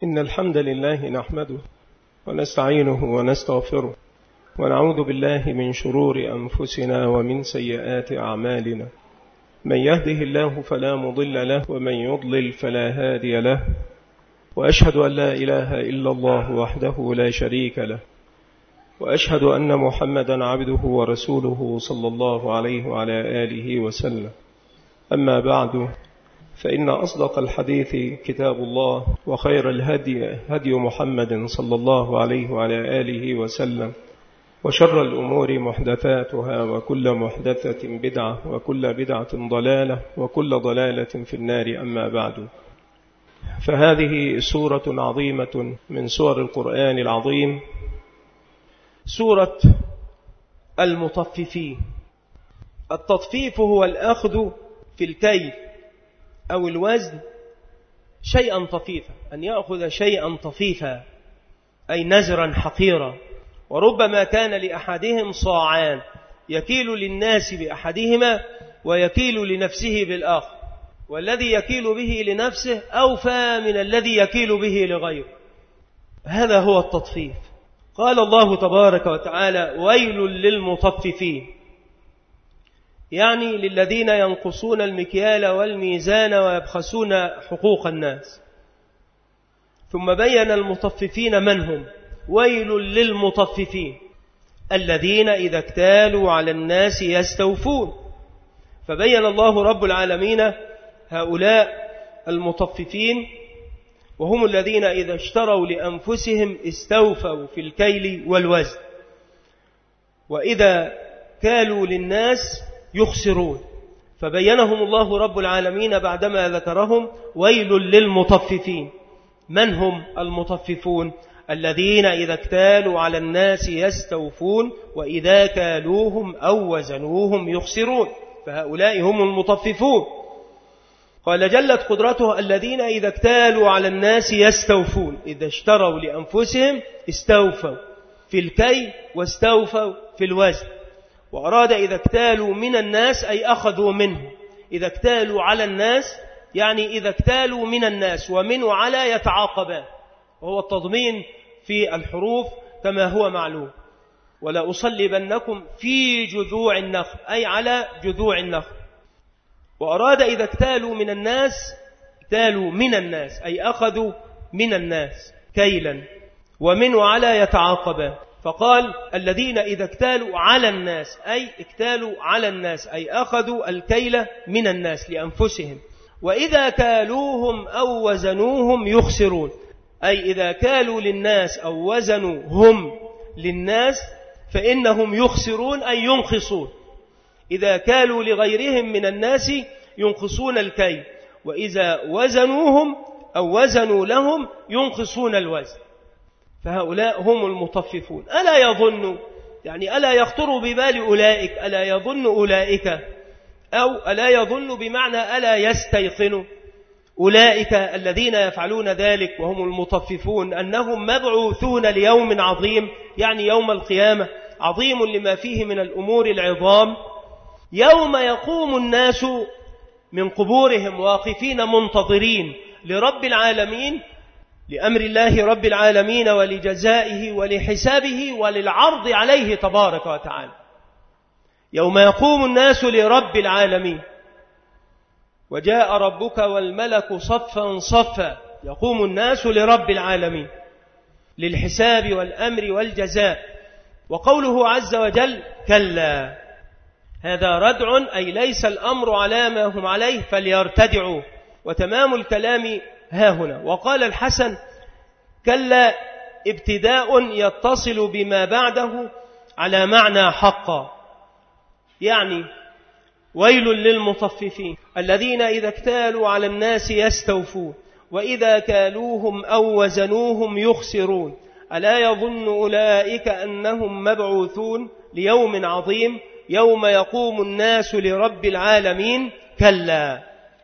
إن الحمد لله نحمده ونستعينه ونستغفره ونعوذ بالله من شرور أنفسنا ومن سيئات أعمالنا. من يهده الله فلا مضل له ومن يضلل فلا هادي له، وأشهد أن لا إله إلا الله وحده لا شريك له، وأشهد أن محمدا عبده ورسوله صلى الله عليه وعلى آله وسلم. أما بعد، فإن أصدق الحديث كتاب الله، وخير الهدي هدي محمد صلى الله عليه وعلى آله وسلم، وشر الأمور محدثاتها، وكل محدثة بدعة، وكل بدعة ضلالة، وكل ضلالة في النار. أما بعد، فهذه سورة عظيمة من سور القرآن العظيم، سورة المطففين. التطفيف هو الأخذ في الكيل أو الوزن شيئا طفيفا، أن يأخذ شيئا طفيفا أي نزرا حقيرا. وربما كان لأحدهم صاعان، يكيل للناس بأحدهما ويكيل لنفسه بالآخر، والذي يكيل به لنفسه أوفى من الذي يكيل به لغيره. هذا هو التطفيف. قال الله تبارك وتعالى: ويل للمطففين، يعني للذين ينقصون المكيال والميزان ويبخسون حقوق الناس. ثم بين المطففين من هم: ويل للمطففين الذين إذا اكتالوا على الناس يستوفون. فبين الله رب العالمين هؤلاء المطففين، وهم الذين إذا اشتروا لأنفسهم استوفوا في الكيل والوزن، وإذا كالوا للناس يخسرون. فبينهم الله رب العالمين بعدما ذكرهم: ويل للمطففين. من هم المطففون؟ الذين إذا اكتالوا على الناس يستوفون، وإذا كالوهم أو وزنوهم يخسرون. فهؤلاء هم المطففون. قال جلت قدرته: الذين إذا اكتالوا على الناس يستوفون، إذا اشتروا لأنفسهم استوفوا في الكي واستوفوا في الوزن. وأراد إذا اكتالوا من الناس أي أخذوا منه. إذا اكتالوا على الناس يعني إذا اكتالوا من الناس، ومن وعلى يتعاقبان، وهو التضمين في الحروف كما هو معلوم. ولا أصلبنكم في جذوع النخل أي على جذوع النخل. وأراد إذا اكتالوا من الناس، اكتالوا من الناس أي أخذوا من الناس كيلا، ومن وعلى يتعاقبان. فقال: الذين إذا اكتالوا على الناس أي اكتالوا على الناس أي أخذوا الكيل من الناس لأنفسهم، وإذا كالوهم أو وزنوهم يخسرون، أي إذا كالوا للناس أو وزنوا هم للناس فإنهم يخسرون أي ينقصون. إذا كالوا لغيرهم من الناس ينقصون الكيل، وإذا وزنوهم أو وزنوا لهم ينقصون الوزن. فهؤلاء هم المطففون. ألا يظن، يعني ألا يخطر ببال أولئك، ألا يظن أولئك، أو ألا يظن بمعنى ألا يستيقن أولئك الذين يفعلون ذلك وهم المطففون أنهم مبعوثون ليوم عظيم، يعني يوم القيامة، عظيم لما فيه من الأمور العظام، يوم يقوم الناس من قبورهم واقفين منتظرين لرب العالمين، لأمر الله رب العالمين ولجزائه ولحسابه وللعرض عليه تبارك وتعالى. يوم يقوم الناس لرب العالمين، وجاء ربك والملك صفا صفا، يقوم الناس لرب العالمين للحساب والأمر والجزاء. وقوله عز وجل: كلا، هذا ردع أي ليس الأمر على ما هم عليه فليرتدعوا. وتمام الكلام ها هنا. وقال الحسن: كلا ابتداء يتصل بما بعده على معنى حقا، يعني ويل للمطففين الذين إذا اكتالوا على الناس يستوفون، وإذا كالوهم أو وزنوهم يخسرون. ألا يظن أولئك أنهم مبعوثون ليوم عظيم يوم يقوم الناس لرب العالمين. كلا.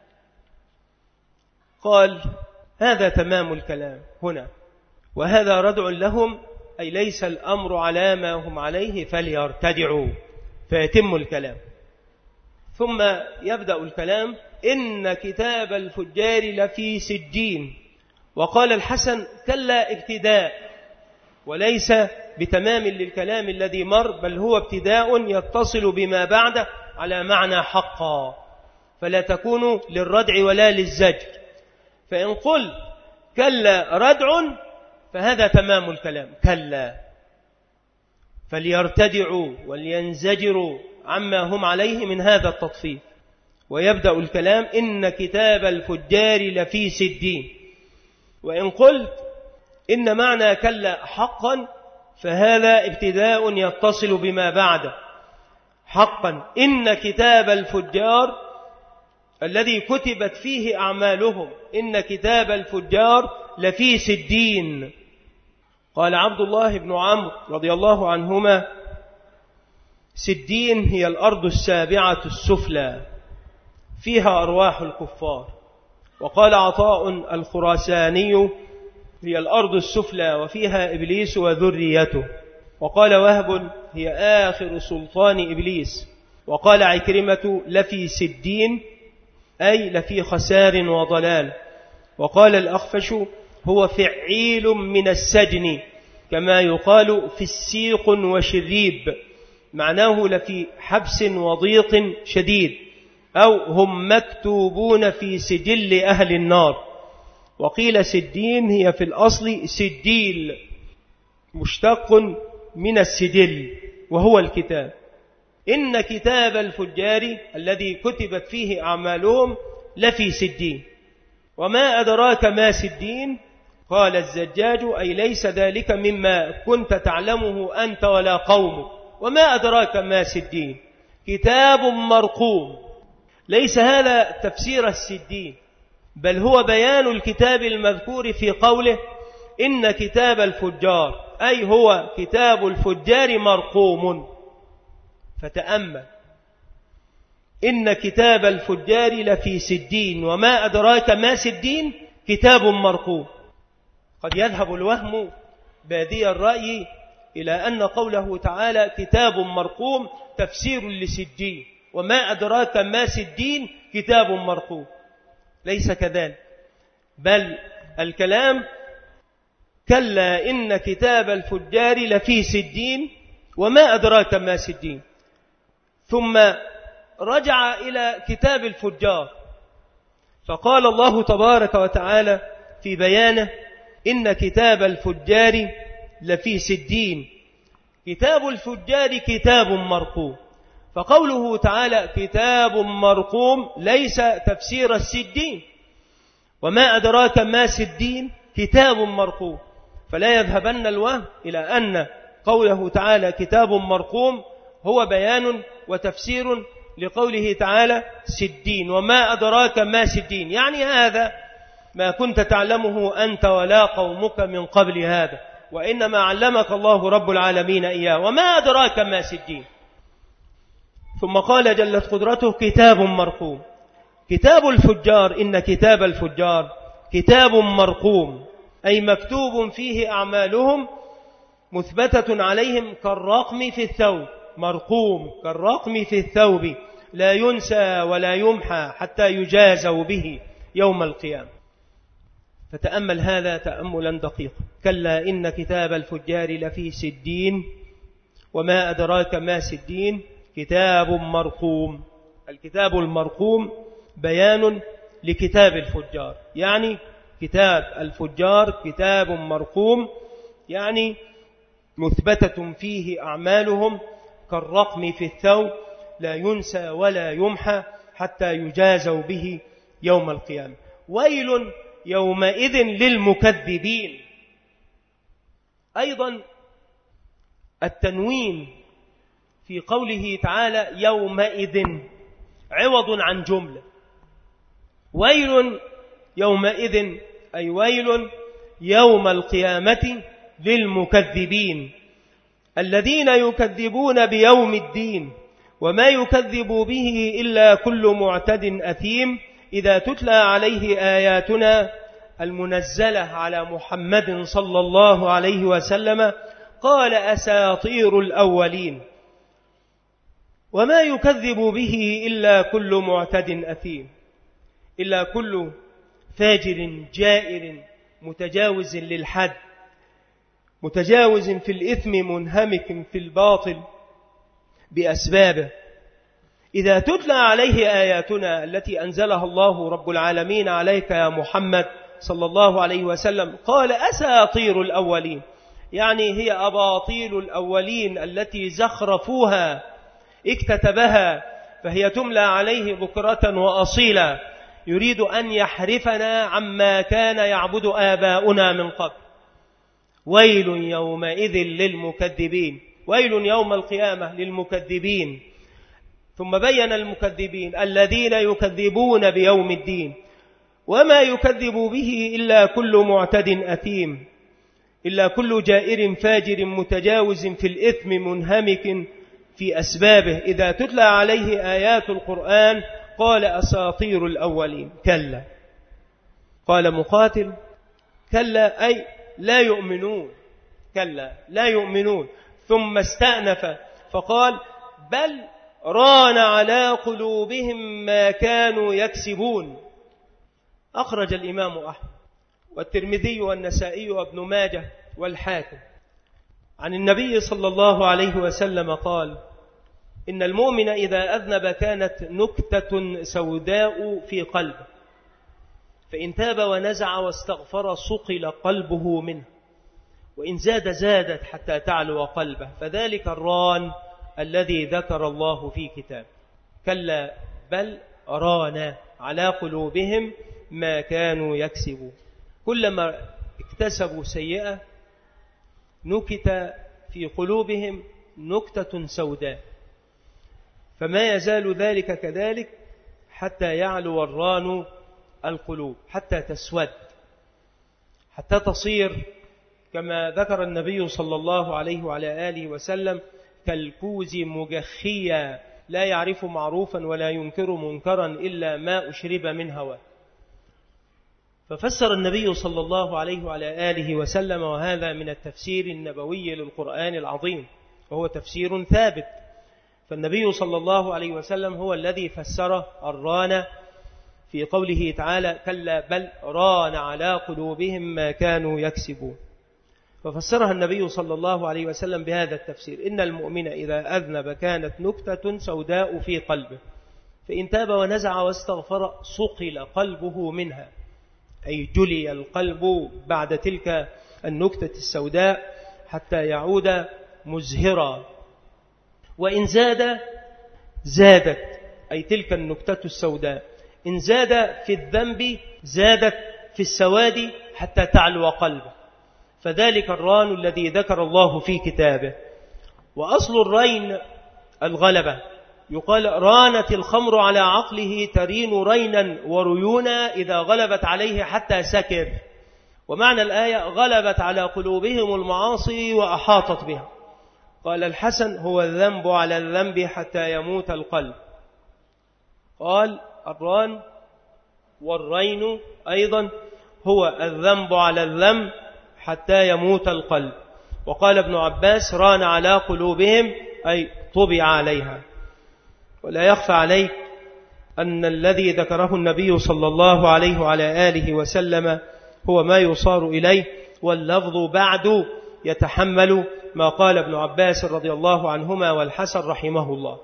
قال: هذا تمام الكلام هنا، وهذا ردع لهم أي ليس الأمر على ما هم عليه فليرتدعوا، فيتم الكلام. ثم يبدأ الكلام: إن كتاب الفجار لفي سجين وقال الحسن كلا ابتداء، وليس بتمام للكلام الذي مر، بل هو ابتداء يتصل بما بعده على معنى حقا، فلا تكون للردع ولا للزجر. فإن قل كلا ردع فهذا تمام الكلام، كلا فليرتدعوا ولينزجروا عما هم عليه من هذا التطفيف. ويبدأ الكلام إن كتاب الفجار لفي سجين. وإن قلت إن معنى كلا حقا فهذا ابتداء يتصل بما بعده، حقا إن كتاب الفجار الذي كتبت فيه أعمالهم، إن كتاب الفجار لفي سجين. قال عبد الله بن عمرو رضي الله عنهما سجين هي الأرض السابعة السفلى فيها أرواح الكفار. وقال عطاء الخراساني هي الأرض السفلى وفيها إبليس وذريته. وقال وهب هي آخر سلطان إبليس. وقال عكرمة لفي سجين أي لفي خسار وضلال. وقال الأخفش هو فعيل من السجن كما يقال في السيق وشريب، معناه لفي حبس وضيق شديد، أو هم مكتوبون في سجل أهل النار. وقيل سجين هي في الأصل سجيل مشتق من السجل وهو الكتاب. إن كتاب الفجار الذي كتبت فيه أعمالهم لفي سجين. وما أدراك ما سجين؟ قال الزجاج أي ليس ذلك مما كنت تعلمه أنت ولا قومك. وما أدراك ما سجين؟ كتاب مرقوم. ليس هذا تفسير السجين، بل هو بيان الكتاب المذكور في قوله إن كتاب الفجار، أي هو كتاب الفجار مرقوم. فتأمل إن كتاب الفجار لفي سجين. وما أدراك ما سجين؟ كتاب مرقوم. قد يذهب الوهم بادي الرأي إلى أن قوله تعالى كتاب مرقوم تفسير لسجين، وما أدراك ما سجين كتاب مرقوم. ليس كذلك، بل الكلام كلا إن كتاب الفجار لفي سجين وما أدراك ما سجين. ثم رجع إلى كتاب الفجار فقال الله تبارك وتعالى في بيانه إن كتاب الفجار لفي سجين. كتاب الفجار كتاب مرقوم. فقوله تعالى كتاب مرقوم ليس تفسير السجين. وما أدراك ما سجين؟ كتاب مرقوم. فلا يذهبن الوهم إلى أن قوله تعالى كتاب مرقوم هو بيان وتفسير لقوله تعالى سجين. وما أدراك ما سجين يعني هذا ما كنت تعلمه أنت ولا قومك من قبل هذا، وإنما علمك الله رب العالمين إياه. وما أدراك ما سجين. ثم قال جلت قدرته كتاب مرقوم. كتاب الفجار إن كتاب الفجار كتاب مرقوم، أي مكتوب فيه أعمالهم مثبتة عليهم كالرقم في الثوب. مرقوم كالرقم في الثوب لا ينسى ولا يمحى حتى يجازوا به يوم القيامة. فتأمل هذا تأملا دقيقا. كلا إن كتاب الفجار لفي سجين وما أدراك ما سجين كتاب مرقوم. الكتاب المرقوم بيان لكتاب الفجار، يعني كتاب الفجار كتاب مرقوم، يعني مثبتة فيه أعمالهم كالرقم في الثوب لا ينسى ولا يمحى حتى يجازوا به يوم القيامة. ويل يومئذ للمكذبين. أيضا التنوين في قوله تعالى يومئذ عوض عن جملة. ويل يومئذ أي ويل يوم القيامة للمكذبين الذين يكذبون بيوم الدين وما يكذب به إلا كل معتد أثيم إذا تتلى عليه آياتنا المنزلة على محمد صلى الله عليه وسلم قال أساطير الأولين. وما يكذب به إلا كل معتد أثيم، إلا كل فاجر جائر متجاوز للحد، متجاوز في الإثم، منهمك في الباطل بأسبابه. إذا تتلى عليه آياتنا التي أنزلها الله رب العالمين عليك يا محمد صلى الله عليه وسلم، قال أساطير الأولين، يعني هي أباطيل الأولين التي زخرفوها اكتتبها، فهي تملى عليه بكرة وأصيلا، يريد أن يحرفنا عما كان يعبد آباؤنا من قبل. ويل يومئذ للمكذبين، ويل يوم القيامة للمكذبين. ثم بين المكذبين الذين يكذبون بيوم الدين، وما يكذب به إلا كل معتد أثيم، إلا كل جائر فاجر متجاوز في الإثم منهمك في أسبابه. إذا تتلى عليه آيات القرآن قال أساطير الأولين. كلا، قال مقاتل كلا أي لا يؤمنون، كلا لا يؤمنون. ثم استأنف فقال بل ران على قلوبهم ما كانوا يكسبون. أخرج الإمام أحمد والترمذي والنسائي وابن ماجه والحاكم عن النبي صلى الله عليه وسلم قال إن المؤمن إذا أذنب كانت نكتة سوداء في قلبه، فإن تاب ونزع واستغفر صقل قلبه منه، وإن زاد زادت حتى تعلو قلبه، فذلك الران الذي ذكر الله في كتابه. كلا بل ران على قلوبهم ما كانوا يكسبون. كلما اكتسبوا سيئة نكت في قلوبهم نكتة سوداء، فما يزال ذلك كذلك حتى يعلو الران القلوب، حتى تسود، حتى تصير كما ذكر النبي صلى الله عليه وعلى آله وسلم كالكوز مجخيا لا يعرف معروفا ولا ينكر منكرا إلا ما أشرب من هواه. ففسر النبي صلى الله عليه وعلى آله وسلم، وهذا من التفسير النبوي للقرآن العظيم، وهو تفسير ثابت. فالنبي صلى الله عليه وسلم هو الذي فسر الران في قوله تعالى كلا بل ران على قلوبهم ما كانوا يكسبون، ففسرها النبي صلى الله عليه وسلم بهذا التفسير: إن المؤمن إذا أذنب كانت نكتة سوداء في قلبه، فإن تاب ونزع واستغفر صقل قلبه منها، أي جلي القلب بعد تلك النكتة السوداء حتى يعود مزهرا. وإن زاد زادت، أي تلك النكتة السوداء إن زاد في الذنب زادت في السواد حتى تعلو قلبه، فذلك الران الذي ذكر الله في كتابه. وأصل الرين الغلبة، يقال رانت الخمر على عقله ترين رينا وريونا إذا غلبت عليه حتى سكر. ومعنى الآية غلبت على قلوبهم المعاصي وأحاطت بها. قال الحسن هو الذنب على الذنب حتى يموت القلب. قال الران والرين أيضا هو الذنب على الذنب حتى يموت القلب. وقال ابن عباس ران على قلوبهم أي طبع عليها. ولا يخفى عليك أن الذي ذكره النبي صلى الله عليه وعلى آله وسلم هو ما يصار إليه، واللفظ بعد يتحمل ما قال ابن عباس رضي الله عنهما والحسن رحمه الله،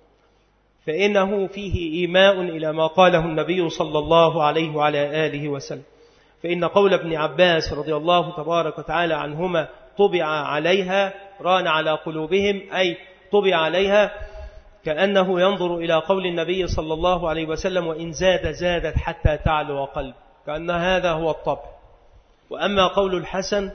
فإنه فيه إيماء إلى ما قاله النبي صلى الله عليه وعلى آله وسلم. فإن قول ابن عباس رضي الله تبارك وتعالى عنهما طبع عليها، ران على قلوبهم أي طبع عليها، كأنه ينظر إلى قول النبي صلى الله عليه وسلم وإن زاد زادت حتى تعلو قلب، كأن هذا هو الطبع. وأما قول الحسن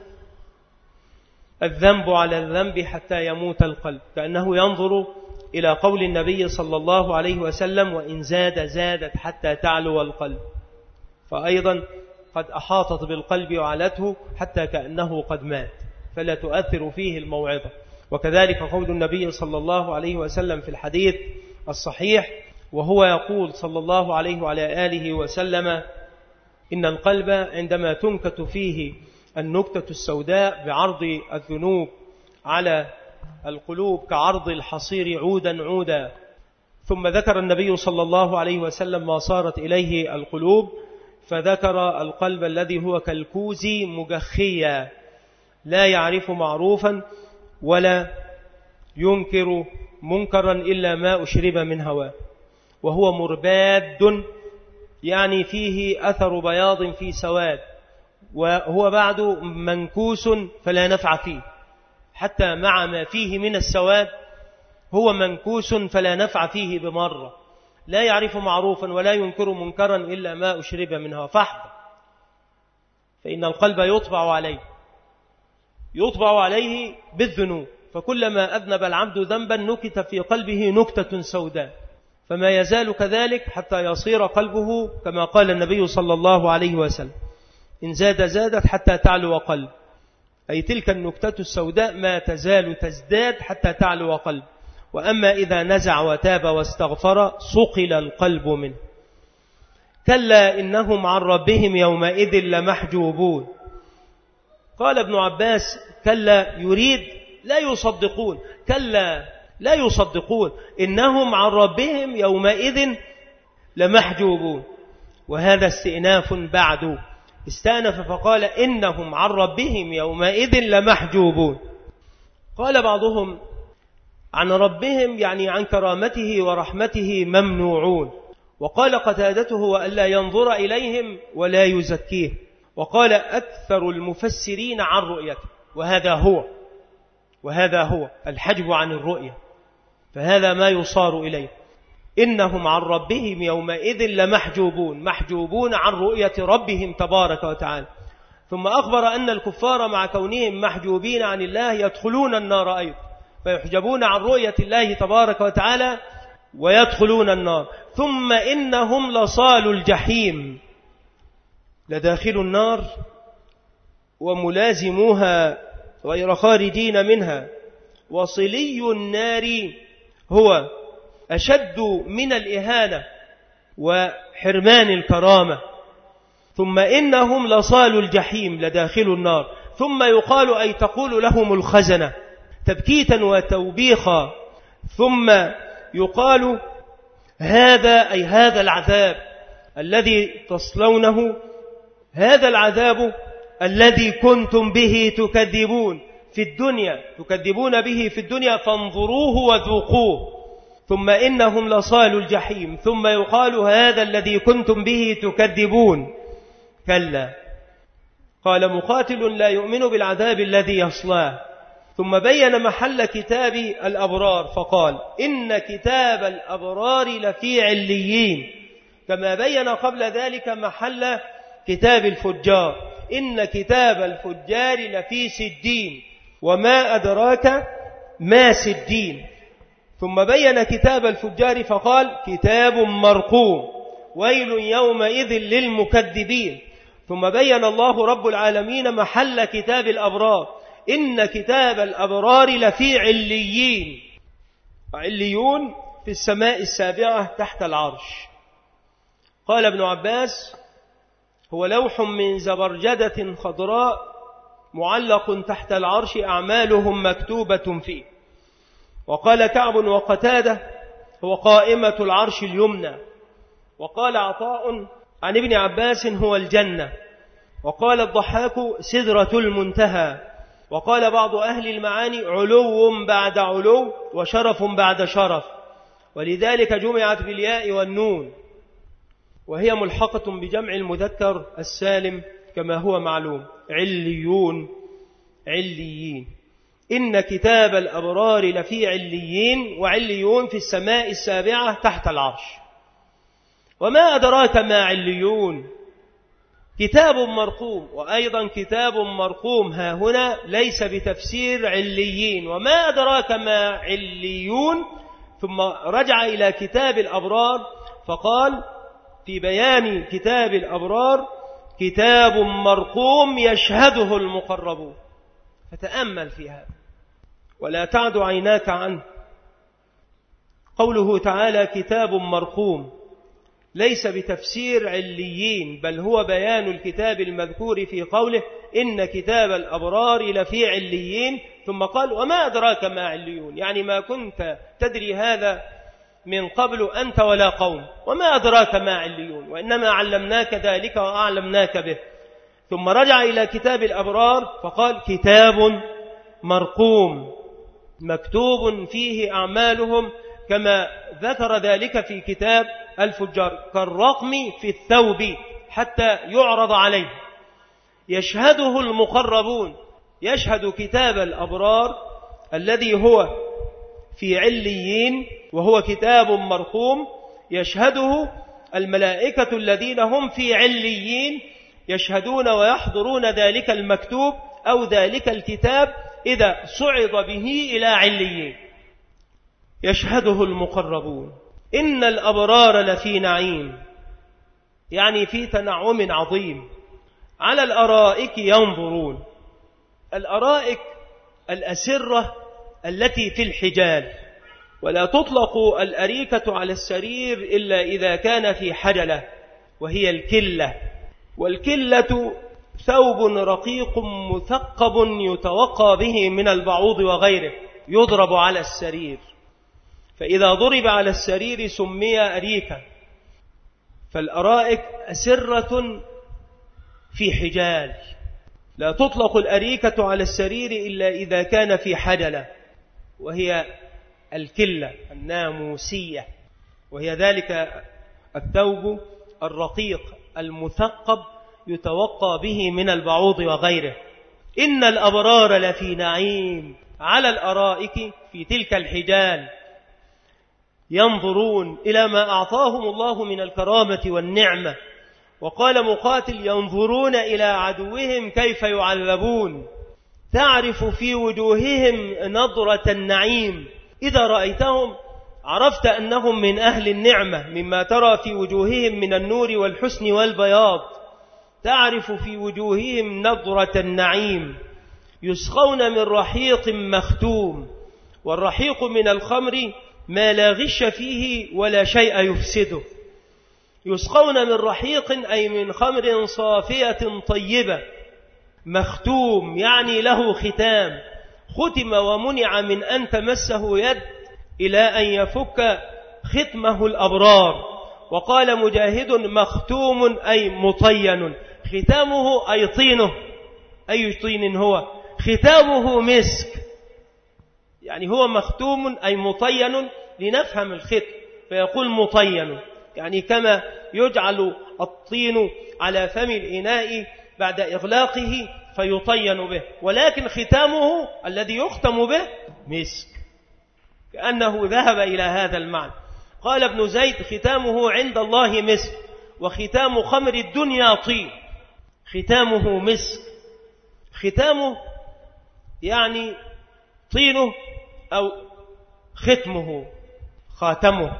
الذنب على الذنب حتى يموت القلب، كأنه ينظر إلى قول النبي صلى الله عليه وسلم وإن زاد زادت حتى تعلو القلب، فأيضا قد أحاطت بالقلب وعلته حتى كأنه قد مات، فلا تؤثر فيه الموعظة. وكذلك قول النبي صلى الله عليه وسلم في الحديث الصحيح، وهو يقول صلى الله عليه وعلى آله وسلم إن القلب عندما تنكت فيه النكتة السوداء بعرض الذنوب على القلوب كعرض الحصير عودا ثم ذكر النبي صلى الله عليه وسلم ما صارت إليه القلوب، فذكر القلب الذي هو كالكوز مجخيا لا يعرف معروفا ولا ينكر منكرا إلا ما أشرب من هواه، وهو مرباد يعني فيه أثر بياض في سواد، وهو بعد منكوس فلا نفع فيه، حتى مع ما فيه من السواد هو منكوس فلا نفع فيه بمرة، لا يعرف معروفا ولا ينكر منكرا إلا ما أشرب منها فحط، فإن القلب يطبع عليه بالذنوب، فكلما أذنب العبد ذنبا نكت في قلبه نكتة سوداء، فما يزال كذلك حتى يصير قلبه كما قال النبي صلى الله عليه وسلم: إن زادت حتى تعلو قلب، أي تلك النكتة السوداء ما تزال تزداد حتى تعلو قلب، وأما إذا نزع وتاب واستغفر صقل القلب منه. كلا إنهم عن ربهم يومئذ لمحجوبون. قال ابن عباس: كلا يريد لا يصدقون، كلا لا يصدقون، إنهم عن ربهم يومئذ لمحجوبون، وهذا استئناف بعد، استأنف فقال: إنهم عن ربهم يومئذ لمحجوبون. قال بعضهم: عن ربهم يعني عن كرامته ورحمته ممنوعون، وقال قتادته: وألا ينظر إليهم ولا يزكيه. وقال أكثر المفسرين عن رؤيته، وهذا هو الحجب عن الرؤية، فهذا ما يصار إليه. إنهم عن ربهم يومئذ لمحجوبون، محجوبون عن رؤية ربهم تبارك وتعالى. ثم أخبر أن الكفار مع كونهم محجوبين عن الله يدخلون النار أيضا، فيحجبون عن رؤية الله تبارك وتعالى ويدخلون النار. ثم إنهم لصال الجحيم، لداخل النار وملازموها غير خارجين منها، وصلي النار هو أشد من الإهانة وحرمان الكرامة. ثم إنهم لصال الجحيم لداخل النار. ثم يقال أي تقول لهم الخزنة تبكيتا وتوبيخا، ثم يقال هذا أي هذا العذاب الذي تصلونه، هذا العذاب الذي كنتم به تكذبون في الدنيا، تكذبون به في الدنيا فانظروه وذوقوه. ثم إنهم لصال الجحيم. ثم يقال هذا الذي كنتم به تكذبون. كلا. قال مقاتل: لا يؤمن بالعذاب الذي يصلاه. ثم بين محل كتاب الأبرار فقال: إن كتاب الأبرار لفي عليين، كما بين قبل ذلك محل كتاب الفجار: إن كتاب الفجار لفي سجين، وما أدراك ما سجين. ثم بين كتاب الفجار فقال: كتاب مرقوم، ويل يومئذ للمكذبين. ثم بين الله رب العالمين محل كتاب الأبرار: إن كتاب الأبرار لفي عليين، عليون في السماء السابعة تحت العرش. قال ابن عباس: هو لوح من زبرجدة خضراء معلق تحت العرش أعمالهم مكتوبة فيه. وقال كعب وقتادة: هو قائمة العرش اليمنى. وقال عطاء عن ابن عباس: هو الجنة. وقال الضحاك: سدرة المنتهى. وقال بعض أهل المعاني: علو بعد علو وشرف بعد شرف، ولذلك جمعت بالياء والنون، وهي ملحقة بجمع المذكر السالم كما هو معلوم: عليون، عليين. إن كتاب الأبرار لفي عليين، وعليون في السماء السابعة تحت العرش. وما أدراك ما عليون؟ كتاب مرقوم. وأيضا كتاب مرقوم ها هنا ليس بتفسير عليين. وما أدراك ما عليون؟ ثم رجع إلى كتاب الأبرار فقال في بيان كتاب الأبرار: كتاب مرقوم يشهده المقربون. فتأمل في هذا ولا تعد عيناك عنه. قوله تعالى كتاب مرقوم ليس بتفسير عليين، بل هو بيان الكتاب المذكور في قوله: إن كتاب الأبرار لفي عليين. ثم قال: وما أدراك ما عليون، يعني ما كنت تدري هذا من قبل أنت ولا قوم، وما أدراك ما عليون، وإنما علمناك ذلك وأعلمناك به. ثم رجع إلى كتاب الأبرار فقال كتاب مرقوم مكتوب فيه أعمالهم كما ذكر ذلك في كتاب الفجار، كالرقم في الثوب حتى يعرض عليه. يشهده المقربون، يشهد كتاب الأبرار الذي هو في عليين وهو كتاب مرقوم، يشهده الملائكة الذين هم في عليين، يشهدون ويحضرون ذلك المكتوب أو ذلك الكتاب إذا صعد به إلى عليين. يشهده المقربون. إن الأبرار لفي نعيم، يعني في تنعم عظيم، على الأرائك ينظرون. الأرائك الأسرة التي في الحجال، ولا تطلق الأريكة على السرير إلا إذا كان في حجلة، وهي الكلة. والكلة ثوب رقيق مثقب يتوقى به من البعوض وغيره، يضرب على السرير، فإذا ضرب على السرير سمي أريكة. فالأرائك أسرة في حجال، لا تطلق الأريكة على السرير إلا إذا كان في حجلة، وهي الكلة الناموسية، وهي ذلك الثوب الرقيق المثقب يتوقى به من البعوض وغيره. إن الأبرار لفي نعيم على الأرائك في تلك الحجال ينظرون إلى ما أعطاهم الله من الكرامة والنعمة. وقال مقاتل ينظرون إلى عدوهم كيف يعذبون، تعرف في وجوههم نظرة النعيم، إذا رأيتهم عرفت أنهم من أهل النعمة مما ترى في وجوههم من النور والحسن والبياض. تعرف في وجوههم نظرة النعيم. يسقون من رحيق مختوم، والرحيق من الخمر ما لا غش فيه ولا شيء يفسده. يسقون من رحيق أي من خمر صافية طيبة، مختوم يعني له ختام، ختم ومنع من أن تمسه يد إلى أن يفك ختمه الأبرار. وقال مجاهد مختوم أي مطين، ختامه أي طينه. أي طين هو؟ ختامه مسك، يعني هو مختوم أي مطين، لنفهم الختم فيقول مطين، يعني كما يجعل الطين على فم الإناء بعد إغلاقه فيطين به، ولكن ختامه الذي يختم به مسك، كأنه ذهب إلى هذا المعنى. قال ابن زيد ختامه عند الله مسك، وختام خمر الدنيا طين. ختامه مسك، ختامه يعني طينه أو ختمه خاتمه.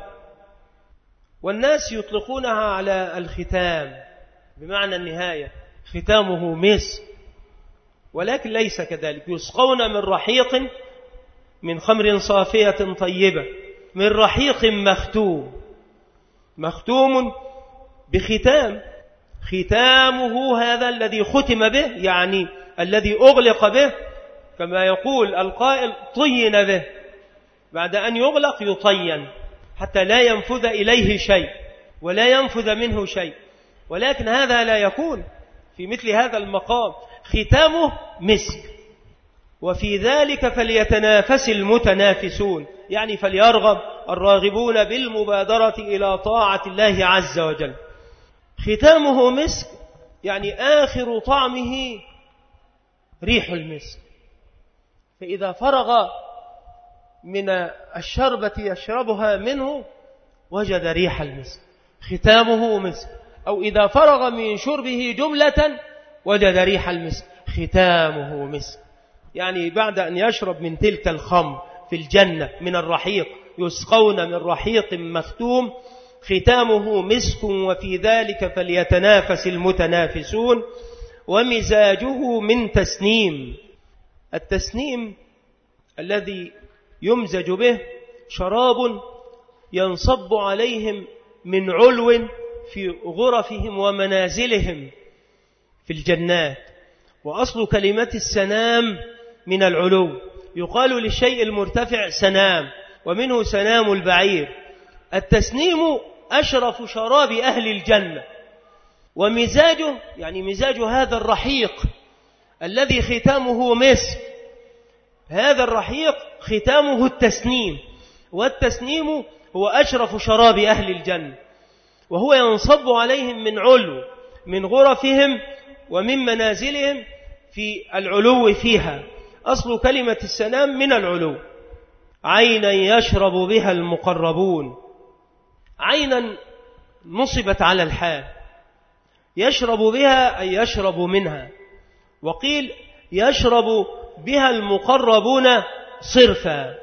والناس يطلقونها على الختام بمعنى النهاية، ختامه مسك، ولكن ليس كذلك. يسقون من رحيق من خمر صافية طيبة، من رحيق مختوم، مختوم بختام. ختامه هذا الذي ختم به، يعني الذي أغلق به، كما يقول القائل طين به، بعد أن يغلق يطين حتى لا ينفذ إليه شيء ولا ينفذ منه شيء. ولكن هذا لا يكون في مثل هذا المقام، ختامه مسك. وفي ذلك فليتنافس المتنافسون، يعني فليرغب الراغبون بالمبادرة إلى طاعة الله عز وجل. ختامه مسك يعني آخر طعمه ريح المسك، فإذا فرغ من الشربة يشربها منه وجد ريح المسك، ختامه مسك. أو إذا فرغ من شربه جملة وجد ريح المسك، ختامه مسك. يعني بعد أن يشرب من تلك الخمر في الجنة من الرحيق، يسقون من رحيق مختوم ختامه مسك، وفي ذلك فليتنافس المتنافسون. ومزاجه من تسنيم. التسنيم الذي يمزج به شراب ينصب عليهم من علو في غرفهم ومنازلهم في الجنات. وأصل كلمة السنام من العلو، يقال للشيء المرتفع سنام، ومنه سنام البعير. التسنيم أشرف شراب أهل الجنة، ومزاجه يعني مزاج هذا الرحيق الذي ختامه مسك، هذا الرحيق ختامه التسنيم، والتسنيم هو أشرف شراب أهل الجنة، وهو ينصب عليهم من علو، من غرفهم ومن منازلهم في العلو فيها. أصل كلمة السنام من العلو. عينا يشرب بها المقربون، عينا نصبت على الحال، يشرب بها أي يشرب منها، وقيل يشرب بها المقربون صرفا.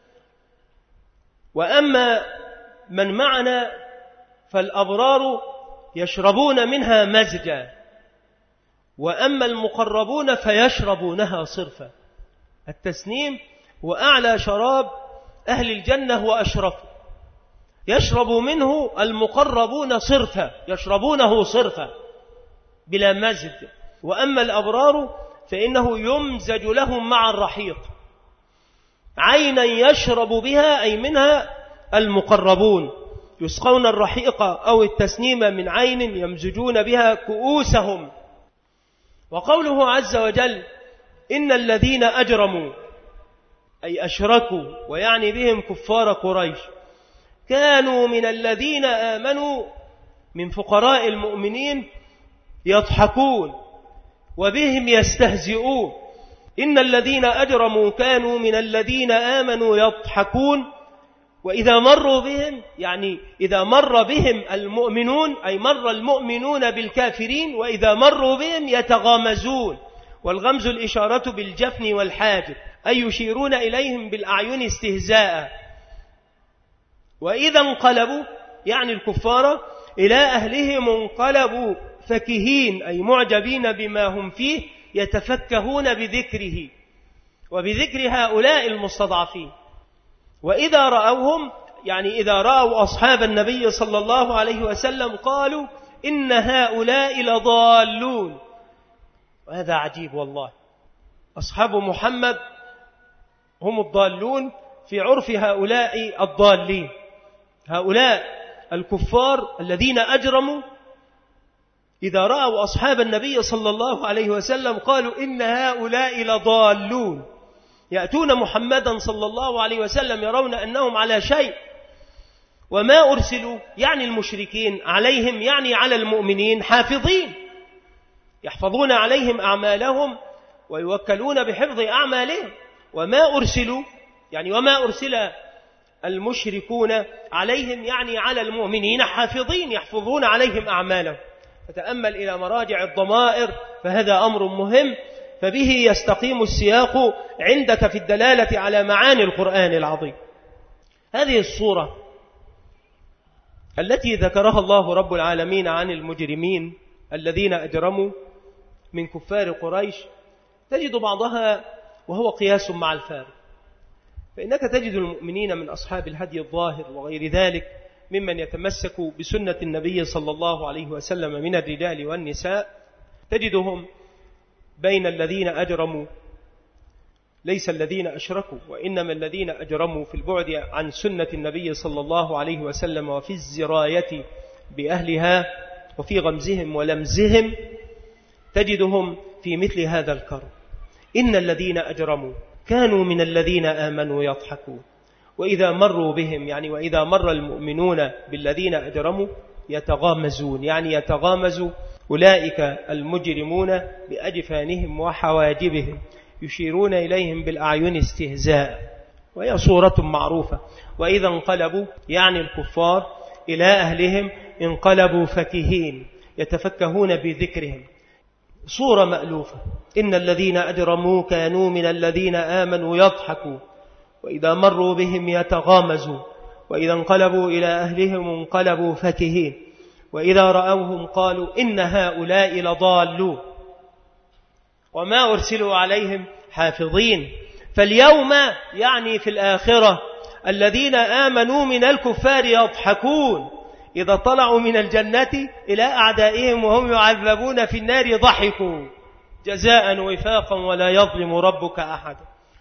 وأما من معنا فالأبرار يشربون منها مزجا، وأما المقربون فيشربونها صرفا. التسنيم وأعلى شراب أهل الجنة وأشرف، يشرب منه المقربون صرفا، يشربونه صرفا بلا مزج. وأما الأبرار فإنه يمزج لهم مع الرحيق. عينا يشرب بها أي منها المقربون، يسقون الرحيق أو التسنيم من عين يمزجون بها كؤوسهم. وقوله عز وجل إن الذين أجرموا أي أشركوا، ويعني بهم كفار قريش، كانوا من الذين آمنوا من فقراء المؤمنين يضحكون وبهم يستهزئون. إن الذين أجرموا كانوا من الذين آمنوا يضحكون، وإذا مروا بهم يعني إذا مر بهم المؤمنون أي مر المؤمنون بالكافرين، وإذا مروا بهم يتغامزون، والغمز الإشارة بالجفن والحاجب أي يشيرون إليهم بالأعين استهزاء. وإذا انقلبوا يعني الكفار إلى أهلهم انقلبوا فكهين أي معجبين بما هم فيه، يتفكهون بذكره وبذكر هؤلاء المستضعفين. وإذا رأوهم يعني إذا رأوا أصحاب النبي صلى الله عليه وسلم قالوا إن هؤلاء لضالون. وهذا عجيب والله، أصحاب محمد هم الضالون في عرف هؤلاء الضالين. هؤلاء الكفار الذين أجرموا إذا رأوا أصحاب النبي صلى الله عليه وسلم قالوا إن هؤلاء لضالون، يأتون محمدا صلى الله عليه وسلم يرون أنهم على شيء، وما أرسلوا يعني المشركين عليهم يعني على المؤمنين حافظين، يحفظون عليهم أعمالهم ويوكلون بحفظ أعمالهم، وما أرسلوا يعني وما أرسل المشركون عليهم يعني على المؤمنين حافظين يحفظون عليهم أعمالهم. فتأمل إلى مراجع الضمائر فهذا أمر مهم، فبه يستقيم السياق عندك في الدلالة على معاني القرآن العظيم. هذه الصورة التي ذكرها الله رب العالمين عن المجرمين الذين أجرموا من كفار قريش تجد بعضها وهو قياس مع الفارق، فإنك تجد المؤمنين من أصحاب الهدي الظاهر وغير ذلك ممن يتمسك بسنة النبي صلى الله عليه وسلم من الرجال والنساء، تجدهم بين الذين أجرموا ليس الذين أشركوا، وإنما الذين أجرموا في البعد عن سنة النبي صلى الله عليه وسلم وفي الزراية بأهلها وفي غمزهم ولمزهم، تجدهم في مثل هذا الكرب. إن الذين أجرموا كانوا من الذين آمنوا يضحكون، وإذا مروا بهم يعني وإذا مر المؤمنون بالذين أجرموا يتغامزون، يعني يتغامز أولئك المجرمون بأجفانهم وحواجبهم يشيرون إليهم بالأعين استهزاء. وهي صورة معروفة. وإذا انقلبوا يعني الكفار إلى أهلهم انقلبوا فكهين يتفكهون بذكرهم، صورة مألوفة. إن الذين أجرموا كانوا من الذين آمنوا يضحكوا، وإذا مروا بهم يتغامزوا، وإذا انقلبوا إلى أهلهم انقلبوا فكهين، وإذا رأوهم قالوا إن هؤلاء لضالون، وما أرسلوا عليهم حافظين. فاليوم يعني في الآخرة الذين آمنوا من الكفار يضحكون، إذا طلعوا من الجنة إلى أعدائهم وهم يعذبون في النار ضحكوا جزاء وفاقا ولا يظلم ربك أحد.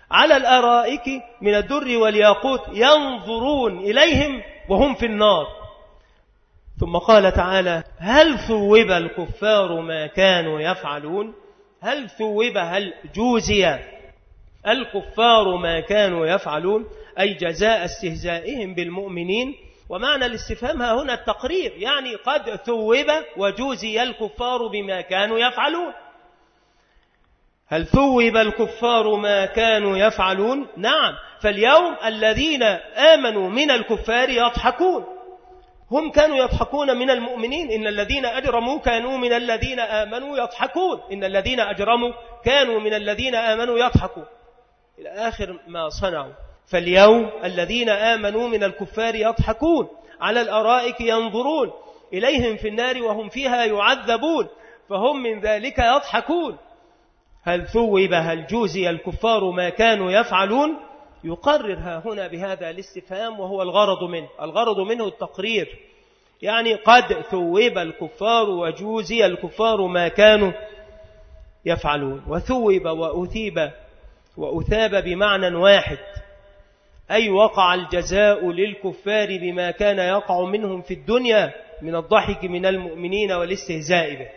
على الأرائك من الدر والياقوت ينظرون إليهم وهم في النار. ثم قال تعالى: هل ثوب الكفار ما كانوا يفعلون؟ هل ثوب، هل جوزي الكفار ما كانوا يفعلون، أي جزاء استهزائهم بالمؤمنين. ومعنى الاستفهام هنا التقرير، يعني قد ثوب وجوزي الكفار بما كانوا يفعلون. هل ثوب الكفار ما كانوا يفعلون؟ نعم، فاليوم الذين آمنوا من الكفار يضحكون، هم كانوا يضحكون من المؤمنين. إن الذين أجرموا كانوا من الذين آمنوا يضحكون، إن الذين أجرموا كانوا من الذين آمنوا يضحكون، إلى آخر ما صنعوا. فاليوم الذين آمنوا من الكفار يضحكون، على الأرائك ينظرون إليهم في النار وهم فيها يعذبون، فهم من ذلك يضحكون. هل ثوب، هل جوزي الكفار ما كانوا يفعلون؟ يقرر هنا بهذا الاستفهام، وهو الغرض منه التقرير، يعني قد ثوب الكفار وجوزي الكفار ما كانوا يفعلون. وثوب وأثيب وأثاب بمعنى واحد، أي وقع الجزاء للكفار بما كان يقع منهم في الدنيا من الضحك من المؤمنين والاستهزاء به،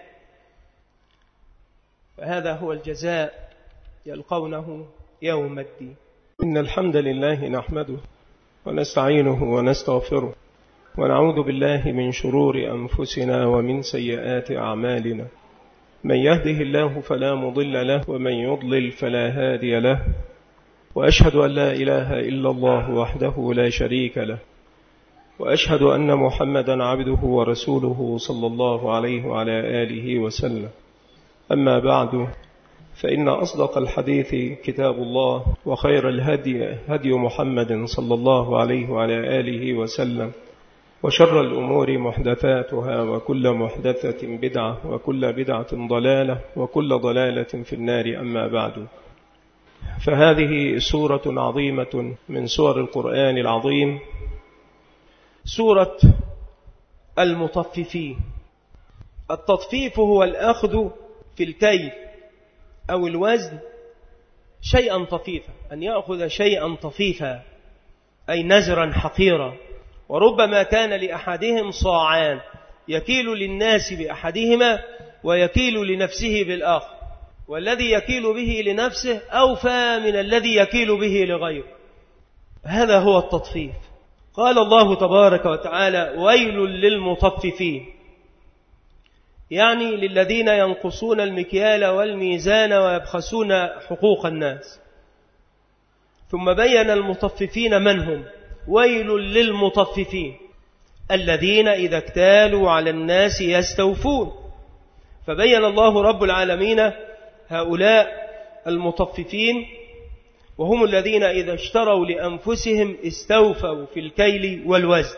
فهذا هو الجزاء يلقونه يوم الدين. إن الحمد لله نحمده ونستعينه ونستغفره ونعوذ بالله من شرور أنفسنا ومن سيئات أعمالنا. من يهده الله فلا مضل له ومن يضلل فلا هادي له، وأشهد أن لا إله إلا الله وحده لا شريك له، وأشهد أن محمدا عبده ورسوله صلى الله عليه وعلى آله وسلم. أما بعد، فإن أصدق الحديث كتاب الله، وخير الهدي هدي محمد صلى الله عليه وعلى آله وسلم، وشر الأمور محدثاتها، وكل محدثة بدعة، وكل بدعة ضلالة، وكل ضلالة في النار. أما بعد، فهذه سورة عظيمة من سور القرآن العظيم، سورة المطففين. التطفيف هو الأخذ في الكيل أو الوزن شيئا طفيفا، أن يأخذ شيئا طفيفا أي نزرا حقيرا. وربما كان لأحدهم صاعان، يكيل للناس بأحدهما ويكيل لنفسه بالآخر، والذي يكيل به لنفسه أوفى من الذي يكيل به لغيره. هذا هو التطفيف. قال الله تبارك وتعالى: ويل للمطففين، يعني للذين ينقصون المكيال والميزان ويبخسون حقوق الناس. ثم بين المطففين من هم: ويل للمطففين الذين إذا اكتالوا على الناس يستوفون. فبين الله رب العالمين هؤلاء المطففين، وهم الذين إذا اشتروا لأنفسهم استوفوا في الكيل والوزن،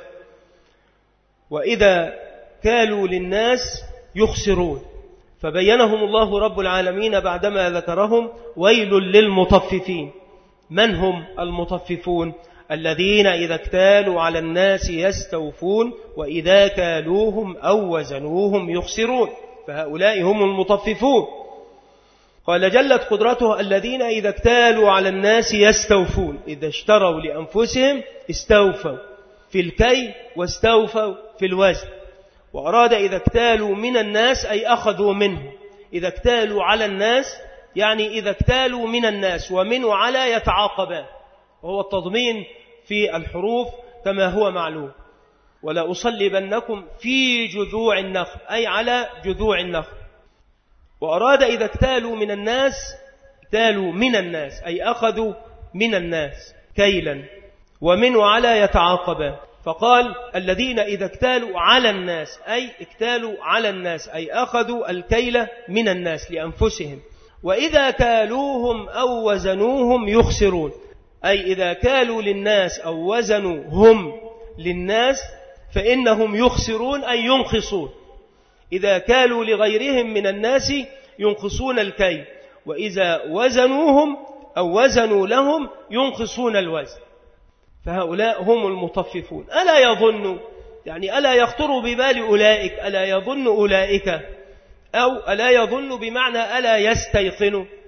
وإذا كالوا للناس يخسرون. فبينهم الله رب العالمين بعدما ذكرهم: ويل للمطففين. من هم المطففون؟ الذين إذا اكتالوا على الناس يستوفون، وإذا كالوهم أو وزنوهم يخسرون، فهؤلاء هم المطففون. قال جلت قدرته: الذين إذا اكتالوا على الناس يستوفون، إذا اشتروا لأنفسهم استوفوا في الكيل واستوفوا في الوزن. وأراد إذا اكتالوا من الناس أي أخذوا منه. إذا اكتالوا على الناس يعني إذا اكتالوا من الناس، ومن وعلى يتعاقبان، وهو التضمين في الحروف كما هو معلوم. ولا أصلبنكم في جذوع النخل، أي على جذوع النخل. وأراد إذا اكتالوا من الناس، اكتالوا من الناس أي أخذوا من الناس كيلا، ومن وعلى يتعاقبان. فقال: الذين إذا اكتالوا على الناس أي اكتالوا على الناس أي أخذوا الكيل من الناس لأنفسهم، وإذا كالوهم أو وزنوهم يخسرون، أي إذا كالوا للناس أو وزنوا هم للناس فإنهم يخسرون أي ينقصون. إذا كالوا لغيرهم من الناس ينقصون الكيل، وإذا وزنوهم أو وزنوا لهم ينقصون الوزن. فهؤلاء هم المطففون. ألا يظن، يعني ألا يخطر ببال أولئك، ألا يظن أولئك، أو ألا يظن بمعنى ألا يستيقن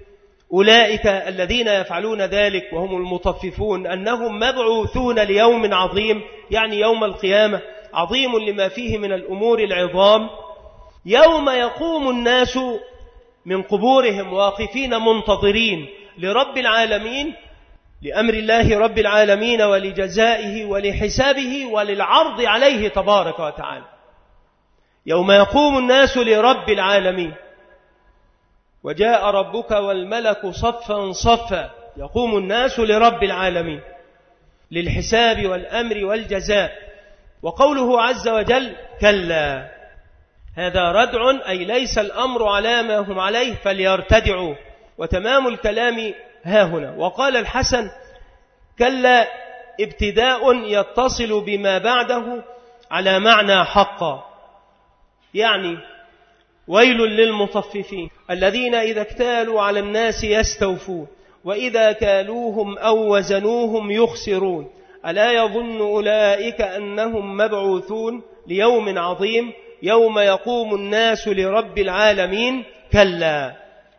أولئك الذين يفعلون ذلك وهم المطففون أنهم مبعوثون ليوم عظيم، يعني يوم القيامة، عظيم لما فيه من الأمور العظام، يوم يقوم الناس من قبورهم واقفين منتظرين لرب العالمين، لأمر الله رب العالمين ولجزائه ولحسابه وللعرض عليه تبارك وتعالى. يوم يقوم الناس لرب العالمين وجاء ربك والملك صفا صفا، يقوم الناس لرب العالمين للحساب والأمر والجزاء. وقوله عز وجل كلا، هذا ردع، أي ليس الأمر على ما هم عليه فليرتدعوا، وتمام الكلام ها هنا. وقال الحسن كلا ابتداء يتصل بما بعده على معنى حقا، يعني ويل للمطففين الذين إذا اكتالوا على الناس يستوفون وإذا كالوهم أو وزنوهم يخسرون ألا يظن أولئك أنهم مبعوثون ليوم عظيم يوم يقوم الناس لرب العالمين كلا.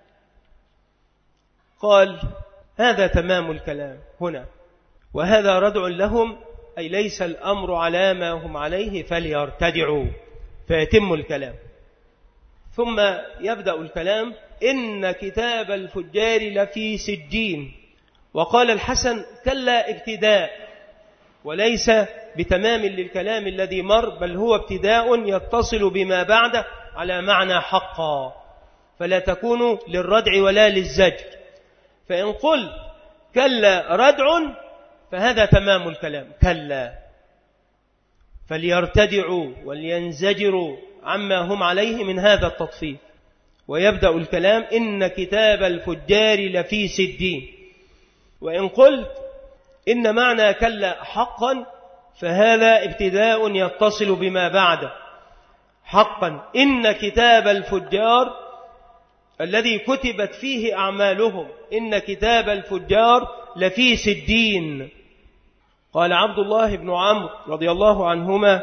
قال هذا تمام الكلام هنا، وهذا ردع لهم، أي ليس الأمر على ما هم عليه فليرتدعوا، فيتم الكلام. ثم يبدأ الكلام إن كتاب الفجار لفي سجين. وقال الحسن كلا ابتداء، وليس بتمام للكلام الذي مر، بل هو ابتداء يتصل بما بعده على معنى حقا، فلا تكون للردع ولا للزجر. فإن قل كلا ردع فهذا تمام الكلام، كلا فليرتدعوا ولينزجروا عما هم عليه من هذا التطفيف. ويبدأ الكلام إن كتاب الفجار لفي سجين. وإن قلت إن معنى كلا حقا فهذا ابتداء يتصل بما بعده، حقا إن كتاب الفجار الذي كتبت فيه أعمالهم، إن كتاب الفجار لفي سجين. قال عبد الله بن عمرو رضي الله عنهما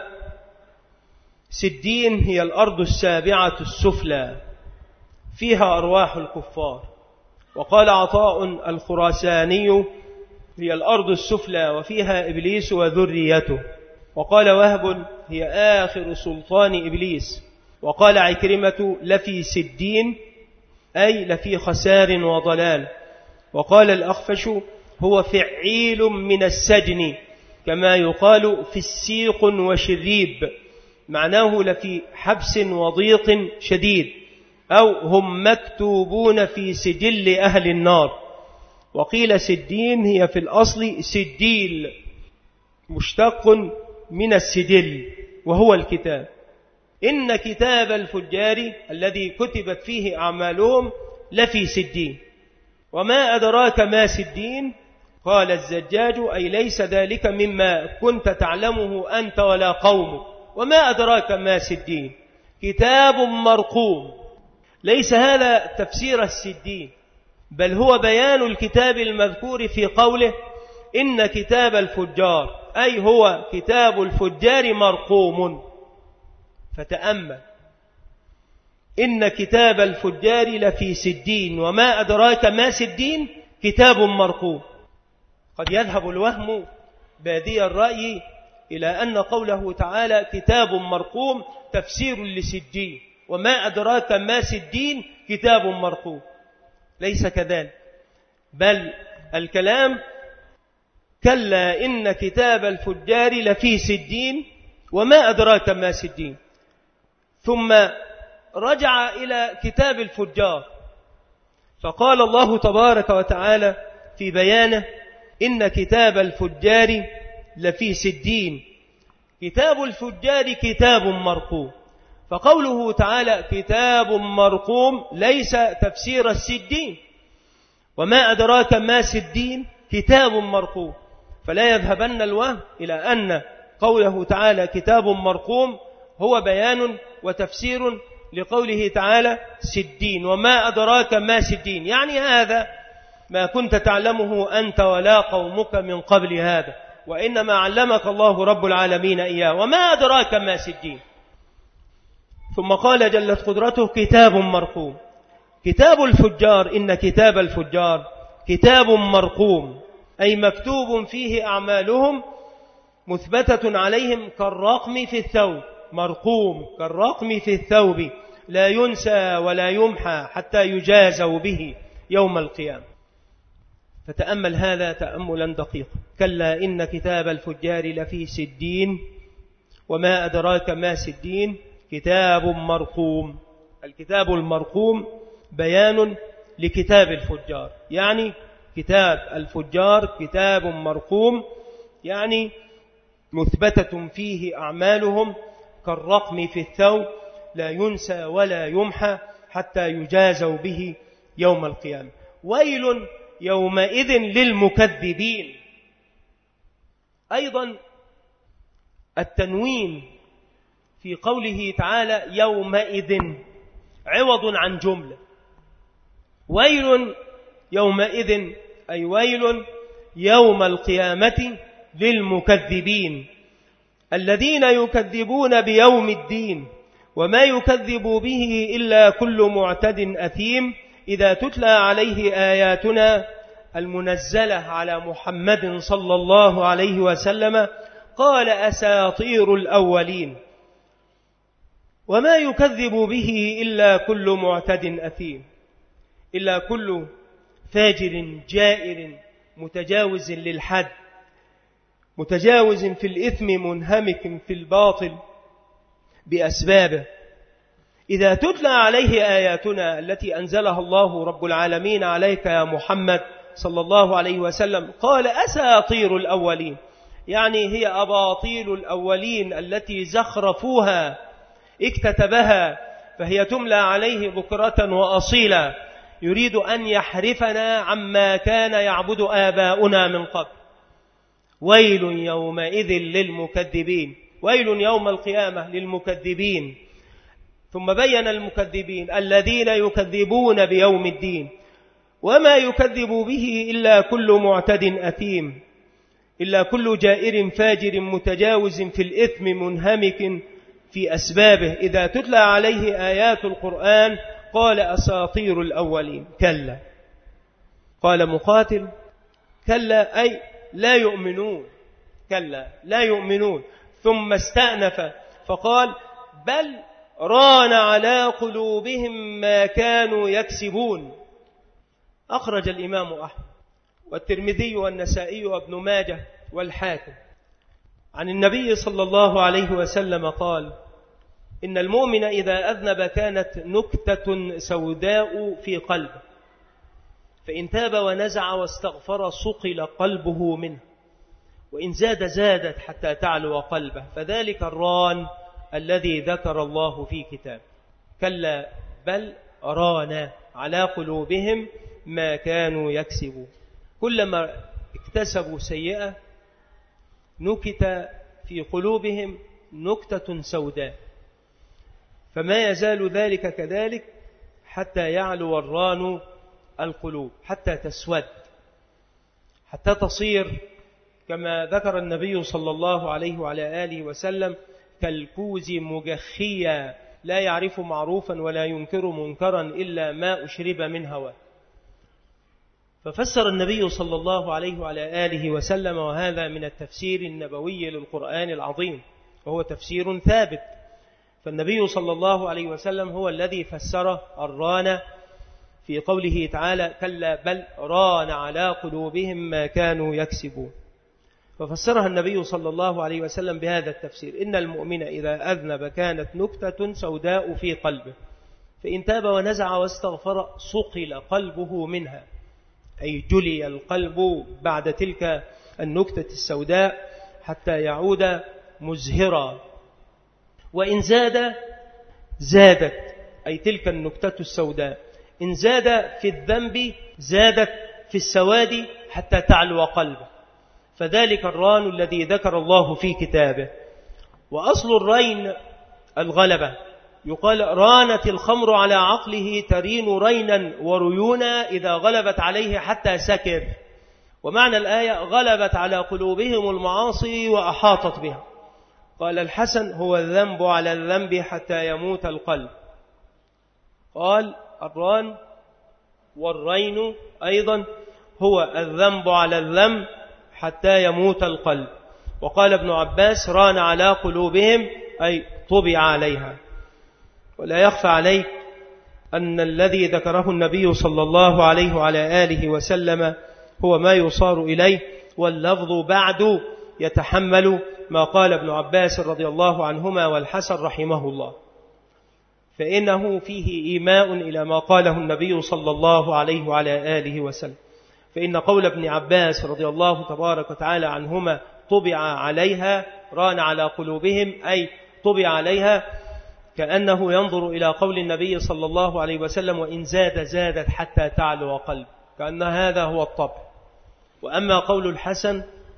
سجين هي الأرض السابعة السفلى فيها أرواح الكفار. وقال عطاء الخراساني هي الأرض السفلى وفيها إبليس وذريته. وقال وهب هي آخر سلطان إبليس. وقال عكرمة لفي سجين أي لفي خسار وضلال. وقال الأخفش هو فعيل من السجن كما يقال في السيق وشريب، معناه لفي حبس وضيق شديد، أو هم مكتوبون في سجل أهل النار. وقيل سجين هي في الأصل سجيل مشتق من السجل وهو الكتاب. إن كتاب الفجار الذي كتبت فيه أعمالهم لفي سجين. وما أدراك ما سجين؟ قال الزجاج أي ليس ذلك مما كنت تعلمه أنت ولا قومك. وما أدراك ما سجين؟ كتاب مرقوم. ليس هذا تفسير السجين، بل هو بيان الكتاب المذكور في قوله إن كتاب الفجار، أي هو كتاب الفجار مرقوم. فتأمل إن كتاب الفجار لفي سجين. وما أدراك ما سجين؟ كتاب مرقوم. قد يذهب الوهم بادي الرأي إلى أن قوله تعالى كتاب مرقوم تفسير لسجين، وما أدراك ما سجين كتاب مرقوم. ليس كذلك، بل الكلام كلا إن كتاب الفجار لفي سجين وما أدراك ما سجين. ثم رجع إلى كتاب الفجار فقال الله تبارك وتعالى في بيانه إن كتاب الفجار لفي سجين. كتاب الفجار كتاب مرقوم. فقوله تعالى كتاب مرقوم ليس تفسير السجين. وما أدراك ما سجين؟ كتاب مرقوم. فلا يذهبن الوهم إلى أن قوله تعالى كتاب مرقوم هو بيان وتفسير لقوله تعالى سجين. وما أدراك ما سجين، يعني هذا ما كنت تعلمه أنت ولا قومك من قبل هذا، وإنما علمك الله رب العالمين إياه. وما أدراك ما سجين. ثم قال جلت قدرته كتاب مرقوم. كتاب الفجار، إن كتاب الفجار كتاب مرقوم، أي مكتوب فيه أعمالهم مثبتة عليهم كالرقم في الثوب، مرقوم كالرقم في الثوب، لا ينسى ولا يمحى حتى يجازوا به يوم القيامة. فتأمل هذا تأملا دقيقا. كلا إن كتاب الفجار لفي سجين وما أدراك ما سجين كتاب مرقوم. الكتاب المرقوم بيان لكتاب الفجار، يعني كتاب الفجار كتاب مرقوم، يعني مثبتة فيه أعمالهم كالرقم في الثوب، لا ينسى ولا يمحى حتى يجازوا به يوم القيامة. ويل يومئذ للمكذبين. أيضا التنوين في قوله تعالى يومئذ عوض عن جملة. ويل يومئذ أي ويل يوم القيامة للمكذبين الذين يكذبون بيوم الدين وما يكذب به إلا كل معتد أثيم إذا تتلى عليه آياتنا المنزلة على محمد صلى الله عليه وسلم قال أساطير الأولين. وما يكذب به إلا كل معتد أثيم، إلا كل فاجر جائر متجاوز للحد، متجاوز في الإثم منهمك في الباطل بأسبابه. إذا تتلى عليه آياتنا التي أنزلها الله رب العالمين عليك يا محمد صلى الله عليه وسلم قال أساطير الأولين، يعني هي أباطيل الأولين التي زخرفوها اكتتبها، فهي تملى عليه بكرة وأصيلا، يريد أن يحرفنا عما كان يعبد آباؤنا من قبل. ويل يومئذ للمكذبين، ويل يوم القيامة للمكذبين. ثم بين المكذبين الذين يكذبون بيوم الدين وما يكذب به إلا كل معتد أثيم، إلا كل جائر فاجر متجاوز في الإثم منهمك في أسبابه. إذا تتلى عليه آيات القرآن قال أساطير الأولين. كلا، قال مقاتل كلا أي لا يؤمنون، كلا لا يؤمنون. ثم استأنف فقال بل ران على قلوبهم ما كانوا يكسبون. أخرج الإمام أحمد والترمذي والنسائي وابن ماجه والحاكم عن النبي صلى الله عليه وسلم قال إن المؤمن إذا أذنب كانت نكتة سوداء في قلبه، فإن تاب ونزع واستغفر صقل قلبه منه، وإن زاد زادت حتى تعلو قلبه، فذلك الران الذي ذكر الله في كتابه. كلا بل ران على قلوبهم ما كانوا يكسبون. كلما اكتسبوا سيئة نكت في قلوبهم نكتة سوداء، فما يزال ذلك كذلك حتى يعلو الران القلوب، حتى تسود، حتى تصير كما ذكر النبي صلى الله عليه وعلى آله وسلم كالكوز مجخيا لا يعرف معروفا ولا ينكر منكرا إلا ما أشرب من هواه. ففسر النبي صلى الله عليه وعلى آله وسلم، وهذا من التفسير النبوي للقرآن العظيم وهو تفسير ثابت. فالنبي صلى الله عليه وسلم هو الذي فسر الران في قوله تعالى كلا بل ران على قلوبهم ما كانوا يكسبون، ففسرها النبي صلى الله عليه وسلم بهذا التفسير: إن المؤمن إذا أذنب كانت نكتة سوداء في قلبه، فإن تاب ونزع واستغفر صقل قلبه منها، أي جلي القلب بعد تلك النكتة السوداء حتى يعود مزهرا. وإن زاد زادت، أي تلك النكتة السوداء إن زاد في الذنب زادت في السواد حتى تعلو قلبه، فذلك الران الذي ذكر الله في كتابه. وأصل الرين الغلبة، يقال رانت الخمر على عقله ترين رينا وريونا إذا غلبت عليه حتى سكر. ومعنى الآية غلبت على قلوبهم المعاصي وأحاطت بها. قال الحسن هو الذنب على الذنب حتى يموت القلب. قال الران والرين أيضا هو الذنب على الذنب حتى يموت القلب. وقال ابن عباس ران على قلوبهم أي طبع عليها. ولا يخفى عليك أن الذي ذكره النبي صلى الله عليه وعلى آله وسلم هو ما يصار إليه، واللفظ بعد يتحمل ما قال ابن عباس رضي الله عنهما والحسن رحمه الله، فإنه فيه إيماء إلى ما قاله النبي صلى الله عليه وعلى آله وسلم. فإن قول ابن عباس رضي الله تبارك وتعالى عنهما طبع عليها ران على قلوبهم أي طبع عليها، كأنه ينظر إلى قول النبي صلى الله عليه وسلم وإن زادت حتى تعلو قلب، كأن هذا هو الطبع. وأما قول الحسن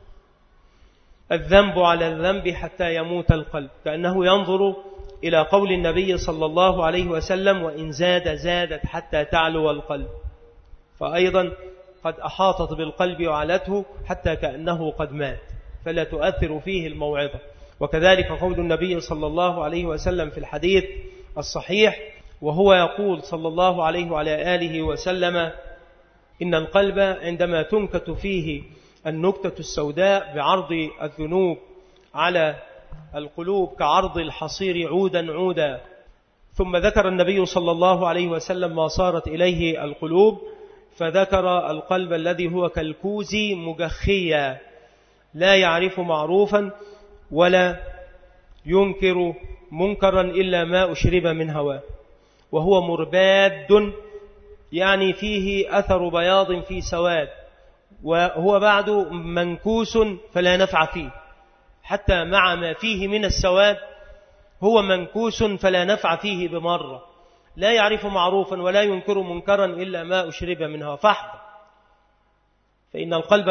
الذنب على الذنب حتى يموت القلب، كأنه ينظر إلى قول النبي صلى الله عليه وسلم وإن زادت حتى تعلو القلب، فأيضا قد أحاطت بالقلب وعلته حتى كأنه قد مات، فلا تؤثر فيه الموعظة. وكذلك قول النبي صلى الله عليه وسلم في الحديث الصحيح وهو يقول صلى الله عليه وعلى آله وسلم إن القلب عندما تنكت فيه النكتة السوداء بعرض الذنوب على القلوب كعرض الحصير عودا عودا. ثم ذكر النبي صلى الله عليه وسلم ما صارت إليه القلوب، فذكر القلب الذي هو كالكوز مجخيا لا يعرف معروفا ولا ينكر منكرا إلا ما أشرب من هواه، وهو مرباد يعني فيه أثر بياض في سواد، وهو بعد منكوس فلا نفع فيه، حتى مع ما فيه من السواد هو منكوس فلا نفع فيه بمرة، لا يعرف معروفا ولا ينكر منكرا إلا ما أشرب منها. فاحذر، فإن القلب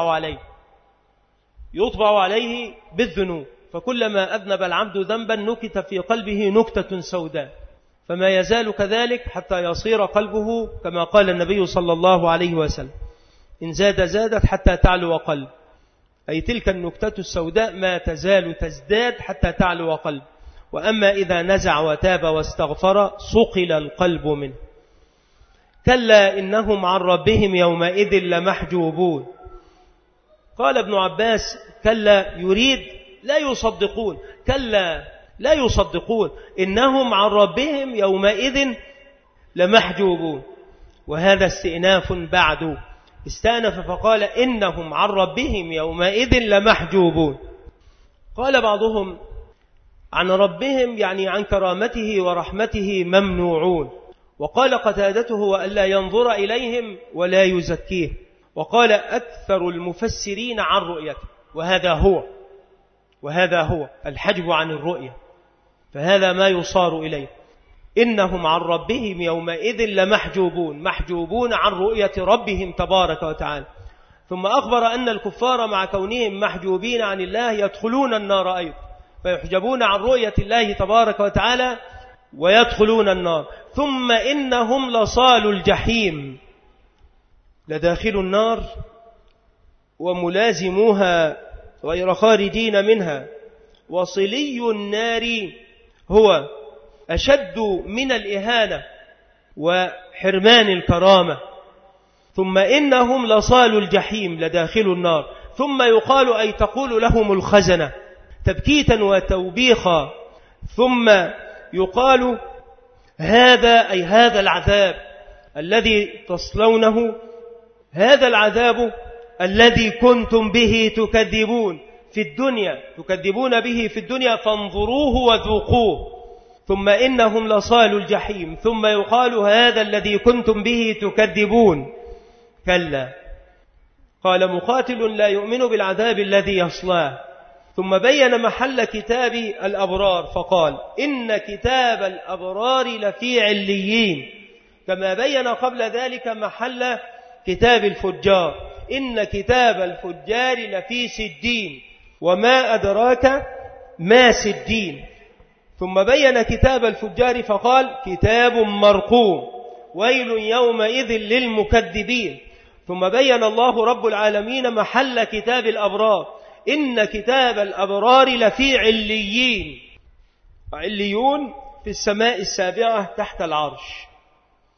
يطبع عليه بالذنوب، فكلما أذنب العبد ذنبا نكت في قلبه نكتة سوداء، فما يزال كذلك حتى يصير قلبه كما قال النبي صلى الله عليه وسلم إن زادت حتى تعلو قلب، أي تلك النكتة السوداء ما تزال تزداد حتى تعلو قلب. وأما إذا نزع وتاب واستغفر صقل القلب منه. كلا إنهم عن ربهم يومئذ لمحجوبون. قال ابن عباس كلا يريد لا يصدقون، كلا لا يصدقون، إنهم عن ربهم يومئذ لمحجوبون. وهذا استئناف بعد، استأنف فقال إنهم عن ربهم يومئذ لمحجوبون. قال بعضهم عن ربهم يعني عن كرامته ورحمته ممنوعون، وقال قتادته وألا ينظر إليهم ولا يزكيه. وقال أكثر المفسرين عن رؤيته، وهذا هو الحجب عن الرؤية، فهذا ما يصار إليه. إنهم عن ربهم يومئذ لمحجوبون، محجوبون عن رؤية ربهم تبارك وتعالى. ثم أخبر أن الكفار مع كونهم محجوبين عن الله يدخلون النار أيضا، فيحجبون عن رؤية الله تبارك وتعالى ويدخلون النار. ثم إنهم لصال الجحيم، لداخل النار وملازموها غير خارجين منها. وصلي النار هو أشد من الإهانة وحرمان الكرامة. ثم إنهم لصال الجحيم، لداخل النار. ثم يقال أي تقول لهم الخزنة تبكيتا وتوبيخا، ثم يقال هذا أي هذا العذاب الذي تصلونه، هذا العذاب الذي كنتم به تكذبون في الدنيا، تكذبون به في الدنيا فانظروه وذوقوه. ثم إنهم لصال الجحيم. ثم يقال هذا الذي كنتم به تكذبون. كلا. قال مقاتل لا يؤمن بالعذاب الذي يصلاه. ثم بين محل كتاب الأبرار فقال إن كتاب الأبرار لفي عليين، كما بين قبل ذلك محل كتاب الفجار إن كتاب الفجار لفي سجين وما أدراك ما سجين. ثم بين كتاب الفجار فقال كتاب مرقوم ويل يومئذ للمكذبين. ثم بين الله رب العالمين محل كتاب الأبرار إن كتاب الأبرار لفي عليين. عليون في السماء السابعة تحت العرش.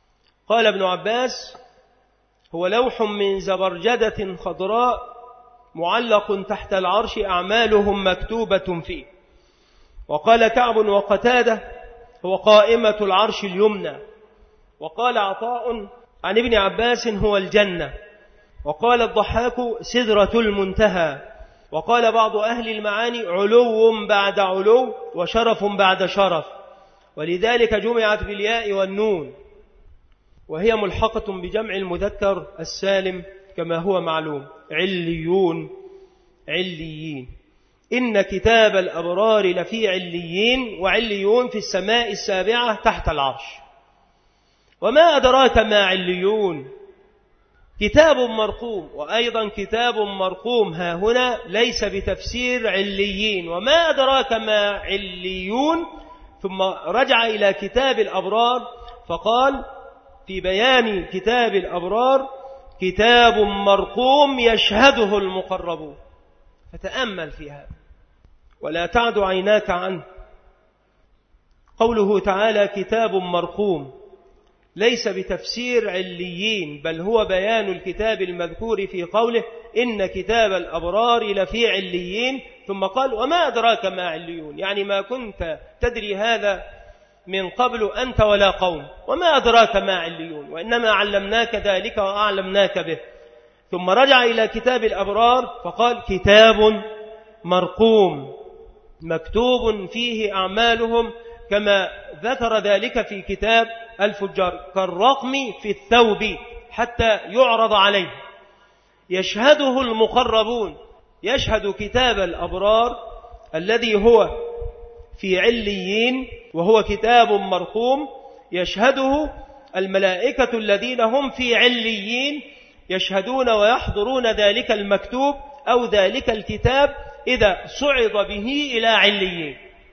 قال ابن عباس: هو لوح من زبرجدة خضراء معلق تحت العرش أعمالهم مكتوبة فيه. وقال كعب وقتادة: هو قائمة العرش اليمنى. وقال عطاء عن ابن عباس: هو الجنة. وقال الضحاك: سدرة المنتهى. وقال بعض أهل المعاني: علو بعد علو وشرف بعد شرف، ولذلك جمعت بالياء والنون، وهي ملحقة بجمع المذكر السالم كما هو معلوم. عليون، عليين. إن كتاب الأبرار لفي عليين، وعليون في السماء السابعة تحت العرش. وما أدراك ما عليون؟ كتاب مرقوم. وأيضا كتاب مرقوم ها هنا ليس بتفسير عليين. وما أدراك ما عليون؟ ثم رجع إلى كتاب الأبرار فقال في بيان كتاب الأبرار: كتاب مرقوم يشهده المقربون. فتأمل في هذا ولا تعد عيناك عنه. قوله تعالى كتاب مرقوم ليس بتفسير عليين، بل هو بيان الكتاب المذكور في قوله: إن كتاب الأبرار لفي عليين. ثم قال: وما أدراك ما عليون؟ يعني ما كنت تدري هذا من قبل أنت ولا قوم. وما أدراك ما عليون؟ وإنما علمناك ذلك وأعلمناك به. ثم رجع إلى كتاب الأبرار فقال: كتاب مرقوم مكتوب فيه أعمالهم، كما ذكر ذلك في كتاب الفجار، كالرقم في الثوب حتى يعرض عليه. يشهده المقربون. يشهد كتاب الأبرار الذي هو في عليين وهو كتاب مرقوم، يشهده الملائكة الذين هم في عليين، يشهدون ويحضرون ذلك المكتوب أو ذلك الكتاب إذا صعد به إلى عليين.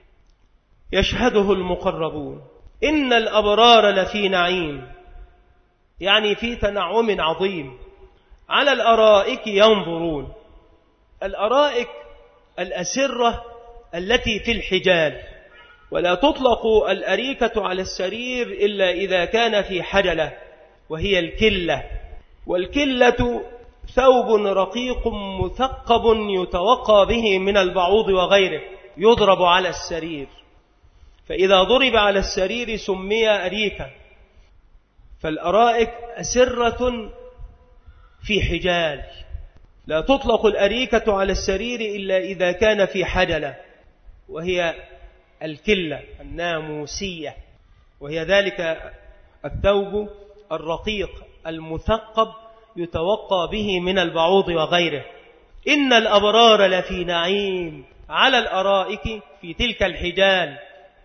يشهده المقربون. إن الأبرار لفي نعيم، يعني في تنعم عظيم، على الأرائك ينظرون. الأرائك الأسرة التي في الحجال، ولا تطلق الأريكة على السرير إلا إذا كان في حجلة، وهي الكلة. والكلة ثوب رقيق مثقب يتوقى به من البعوض وغيره، يضرب على السرير، فإذا ضرب على السرير سمي أريكة. فالأرائك أسرة في حجال، لا تطلق الأريكة على السرير إلا إذا كان في حجلة، وهي الكلة الناموسية، وهي ذلك الثوب الرقيق المثقب يتوقى به من البعوض وغيره. إن الأبرار لفي نعيم على الأرائك في تلك الحجال،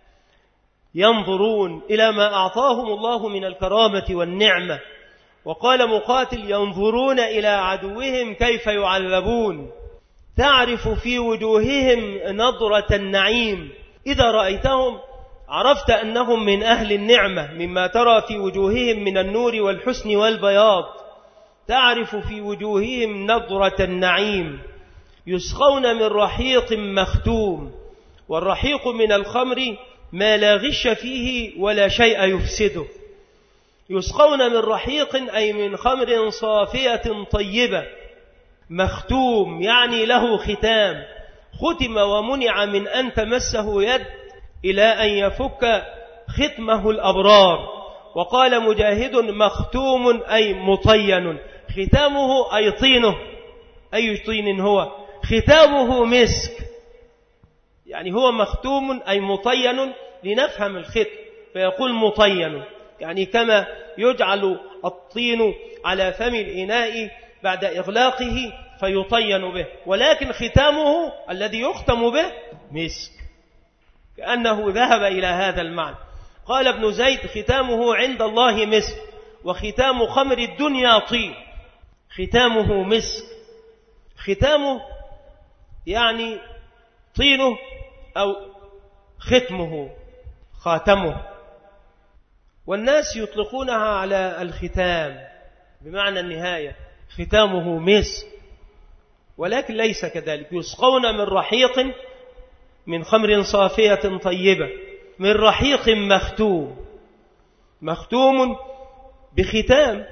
ينظرون إلى ما أعطاهم الله من الكرامة والنعمة. وقال مقاتل: ينظرون إلى عدوهم كيف يعذبون، تعرف في وجوههم نظرة النعيم. إذا رأيتهم عرفت أنهم من أهل النعمة، مما ترى في وجوههم من النور والحسن والبياض. تعرف في وجوههم نظرة النعيم. يسقون من رحيق مختوم، والرحيق من الخمر ما لا غش فيه ولا شيء يفسده. يسقون من رحيق أي من خمر صافية طيبة، مختوم يعني له ختام، ختم ومنع من أن تمسه يد إلى أن يفك ختمه الأبرار. وقال مجاهد: مختوم أي مطين، ختامه أي طينه. أي طين هو؟ ختامه مسك، يعني هو مختوم أي مطين، لنفهم الختم فيقول مطين، يعني كما يجعل الطين على فم الإناء بعد إغلاقه فيطين به، ولكن ختامه الذي يختم به مسك، كأنه ذهب إلى هذا المعنى. قال ابن زيد: ختامه عند الله مسك، وختام خمر الدنيا طين. ختامه مسك، ختامه يعني طينه أو ختمه، خاتمه. والناس يطلقونها على الختام بمعنى النهاية، ختامه مسك، ولكن ليس كذلك. يسقون من رحيق من خمر صافية طيبة، من رحيق مختوم. مختوم بختام،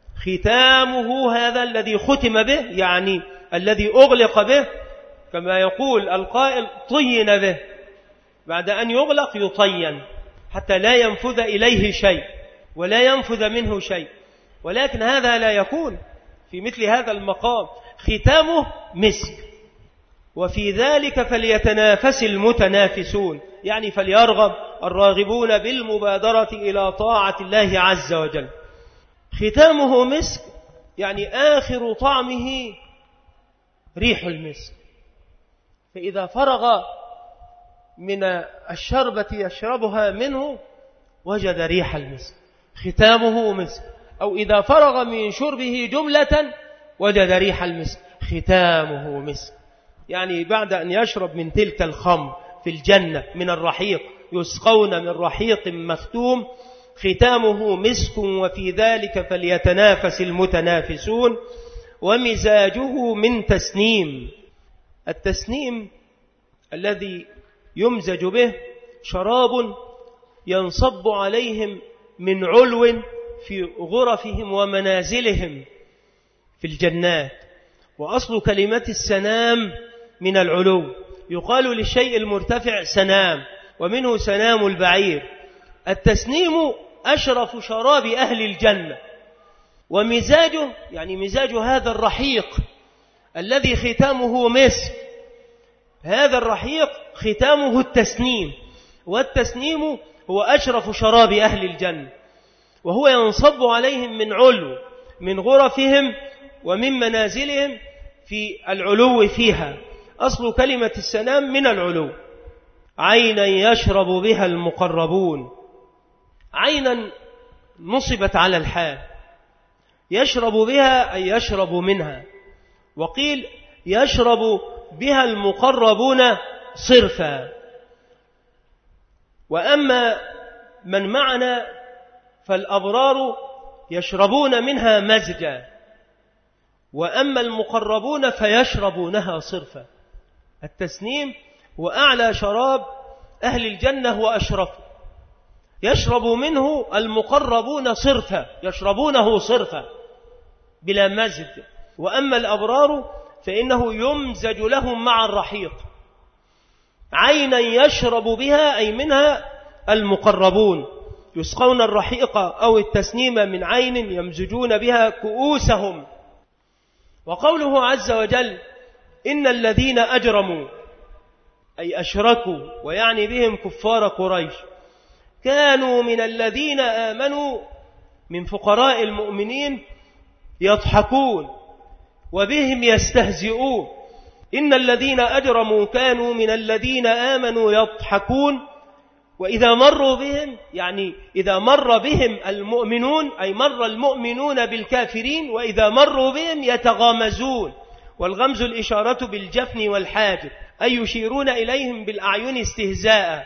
ختامه هذا الذي ختم به، يعني الذي أغلق به، كما يقول القائل طين به، بعد أن يغلق يطين حتى لا ينفذ إليه شيء ولا ينفذ منه شيء. ولكن هذا لا يكون في مثل هذا المقام، ختامه مسك، وفي ذلك فليتنافس المتنافسون، يعني فليرغب الراغبون بالمبادرة إلى طاعة الله عز وجل. ختامه مسك يعني آخر طعمه ريح المسك، فإذا فرغ من الشربة يشربها منه وجد ريح المسك، ختامه مسك. أو إذا فرغ من شربه جملة وجد ريح المسك، ختامه مسك. يعني بعد أن يشرب من تلك الخمر في الجنة من الرحيق، يسقون من رحيق مختوم، ختامه مسك، وفي ذلك فليتنافس المتنافسون. ومزاجه من تسنيم، التسنيم الذي يمزج به شراب ينصب عليهم من علو في غرفهم ومنازلهم في الجنات. وأصل كلمة السنام من العلو، يقال للشيء المرتفع سنام، ومنه سنام البعير. التسنيم أشرف شراب أهل الجنة، ومزاجه يعني مزاج هذا الرحيق الذي ختامه مسك، هذا الرحيق ختامه التسنيم، والتسنيم هو أشرف شراب أهل الجنة، وهو ينصب عليهم من علو من غرفهم ومن منازلهم في العلو فيها. أصل كلمة السنام من العلو. عينا يشرب بها المقربون، عينا نصبت على الحال، يشرب بها أي يشرب منها، وقيل يشرب بها المقربون صرفا. وأما من معنا فالأبرار يشربون منها مزجا، وأما المقربون فيشربونها صرفا. التسنيم وأعلى شراب أهل الجنة وأشرفه، يشرب منه المقربون صرفا، يشربونه صرفا بلا مزج. وأما الأبرار فإنه يمزج لهم مع الرحيق. عينا يشرب بها أي منها المقربون، يسقون الرحيق أو التسنيم من عين يمزجون بها كؤوسهم. وقوله عز وجل إن الذين أجرموا أي أشركوا، ويعني بهم كفار قريش، كانوا من الذين آمنوا من فقراء المؤمنين يضحكون وبهم يستهزئون. إن الذين أجرموا كانوا من الذين آمنوا يضحكون، وإذا مروا بهم يعني إذا مر بهم المؤمنون أي مر المؤمنون بالكافرين، وإذا مروا بهم يتغامزون. والغمز الإشارة بالجفن والحاجب، أي يشيرون إليهم بالأعين استهزاء.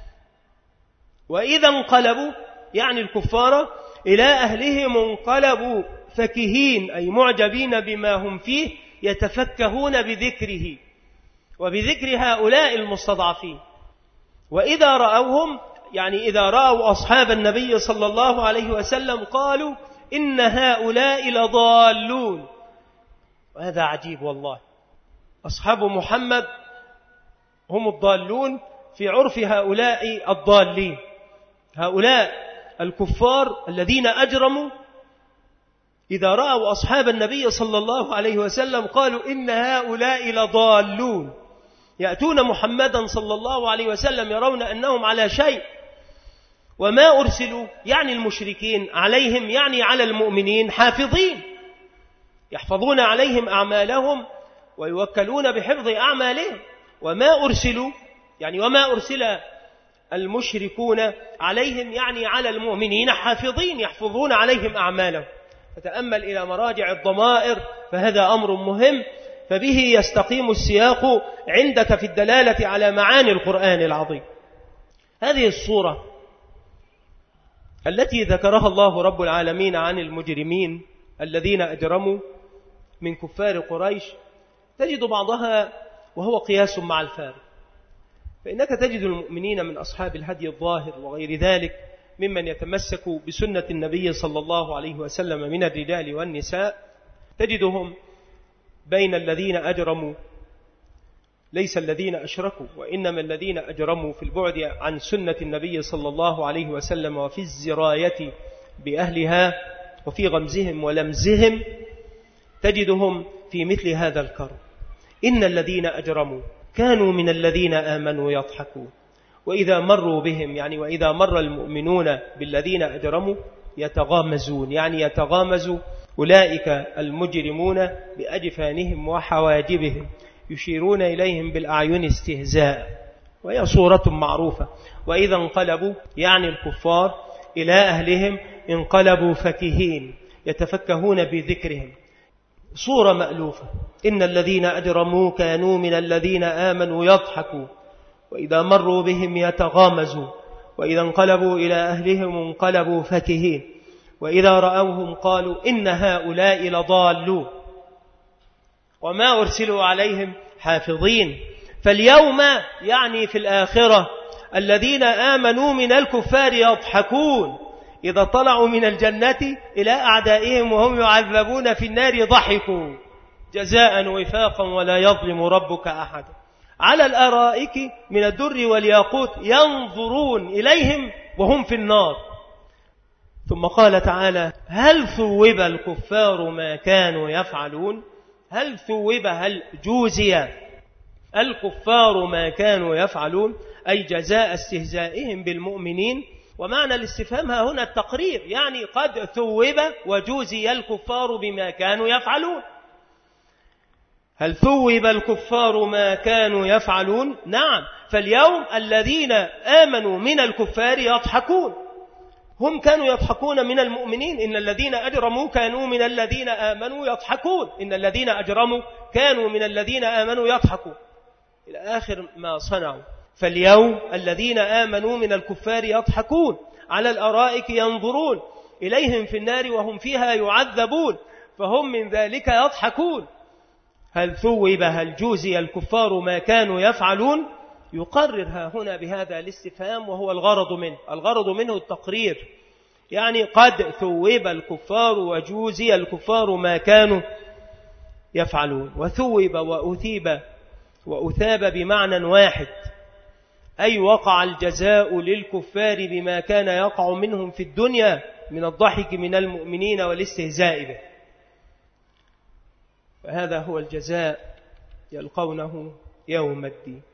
وإذا انقلبوا يعني الكفار إلى أهلهم انقلبوا فكهين أي معجبين بما هم فيه، يتفكهون بذكره وبذكر هؤلاء المستضعفين. وإذا رأوهم يعني إذا رأوا أصحاب النبي صلى الله عليه وسلم قالوا إن هؤلاء لضالون. وهذا عجيب والله، أصحاب محمد هم الضالون في عرف هؤلاء الضالين. هؤلاء الكفار الذين أجرموا إذا رأوا أصحاب النبي صلى الله عليه وسلم قالوا إن هؤلاء لضالون، يأتون محمدا صلى الله عليه وسلم يرون أنهم على شيء، وما أرسلوا يعني المشركين عليهم يعني على المؤمنين حافظين، يحفظون عليهم أعمالهم ويوكلون بحفظ أعمالهم. وما أرسلوا يعني وما أرسل المشركون عليهم يعني على المؤمنين حافظين يحفظون عليهم أعمالهم. فتأمل إلى مراجع الضمائر فهذا أمر مهم، فبه يستقيم السياق عندك في الدلالة على معاني القرآن العظيم. هذه الصورة التي ذكرها الله رب العالمين عن المجرمين الذين أجرموا من كفار قريش تجد بعضها وهو قياس مع الفارق، فإنك تجد المؤمنين من أصحاب الهدي الظاهر وغير ذلك ممن يتمسك بسنة النبي صلى الله عليه وسلم من الرجال والنساء تجدهم بين الذين أجرموا ليس الذين أشركوا، وإنما الذين أجرموا في البعد عن سنة النبي صلى الله عليه وسلم وفي الزراية بأهلها وفي غمزهم ولمزهم، تجدهم في مثل هذا الكرب. إن الذين أجرموا كانوا من الذين آمنوا يضحكون، وإذا مروا بهم يعني وإذا مر المؤمنون بالذين أجرموا يتغامزون، يعني يتغامز أولئك المجرمون بأجفانهم وحواجبهم يشيرون إليهم بالأعين استهزاء، وهي صورة معروفة. وإذا انقلبوا يعني الكفار إلى أهلهم انقلبوا فكهين يتفكهون بذكرهم، صورة مألوفة. إن الذين أجرموا كانوا من الذين آمنوا يضحكوا وإذا مروا بهم يتغامزوا وإذا انقلبوا إلى أهلهم انقلبوا فكهين وإذا رأوهم قالوا إن هؤلاء لضالون وما أرسلوا عليهم حافظين. فاليوم يعني في الآخرة الذين آمنوا من الكفار يضحكون، إذا طلعوا من الجنة إلى أعدائهم وهم يعذبون في النار ضحكوا جزاء وفاقا ولا يظلم ربك أحد. على الأرائك من الدر والياقوت ينظرون إليهم وهم في النار. ثم قال تعالى هل ثوب الكفار ما كانوا يفعلون؟ هل ثوب هل جوزي الكفار ما كانوا يفعلون، أي جزاء استهزائهم بالمؤمنين. ومعنى الاستفهام هنا التقرير، يعني قد ثوب وجوزي الكفار بما كانوا يفعلون. هل ثوب الكفار ما كانوا يفعلون؟ نعم، فاليوم الذين آمنوا من الكفار يضحكون، هم كانوا يضحكون من المؤمنين. إن الذين أجرموا كانوا من الذين آمنوا يضحكون، إن الذين أجرموا كانوا من الذين آمنوا يضحكون إلى آخر ما صنعوا. فاليوم الذين آمنوا من الكفار يضحكون على الأرائك ينظرون إليهم في النار وهم فيها يعذبون فهم من ذلك يضحكون. هل ثوب هل جوزي الكفار ما كانوا يفعلون، يقررها هنا بهذا الاستفهام وهو الغرض منه التقرير، يعني قد ثوب الكفار وجوزي الكفار ما كانوا يفعلون. وثوب وأثيب وأثاب بمعنى واحد، أي وقع الجزاء للكفار بما كان يقع منهم في الدنيا من الضحك من المؤمنين والاستهزاء به، فهذا هو الجزاء يلقونه يوم الدين.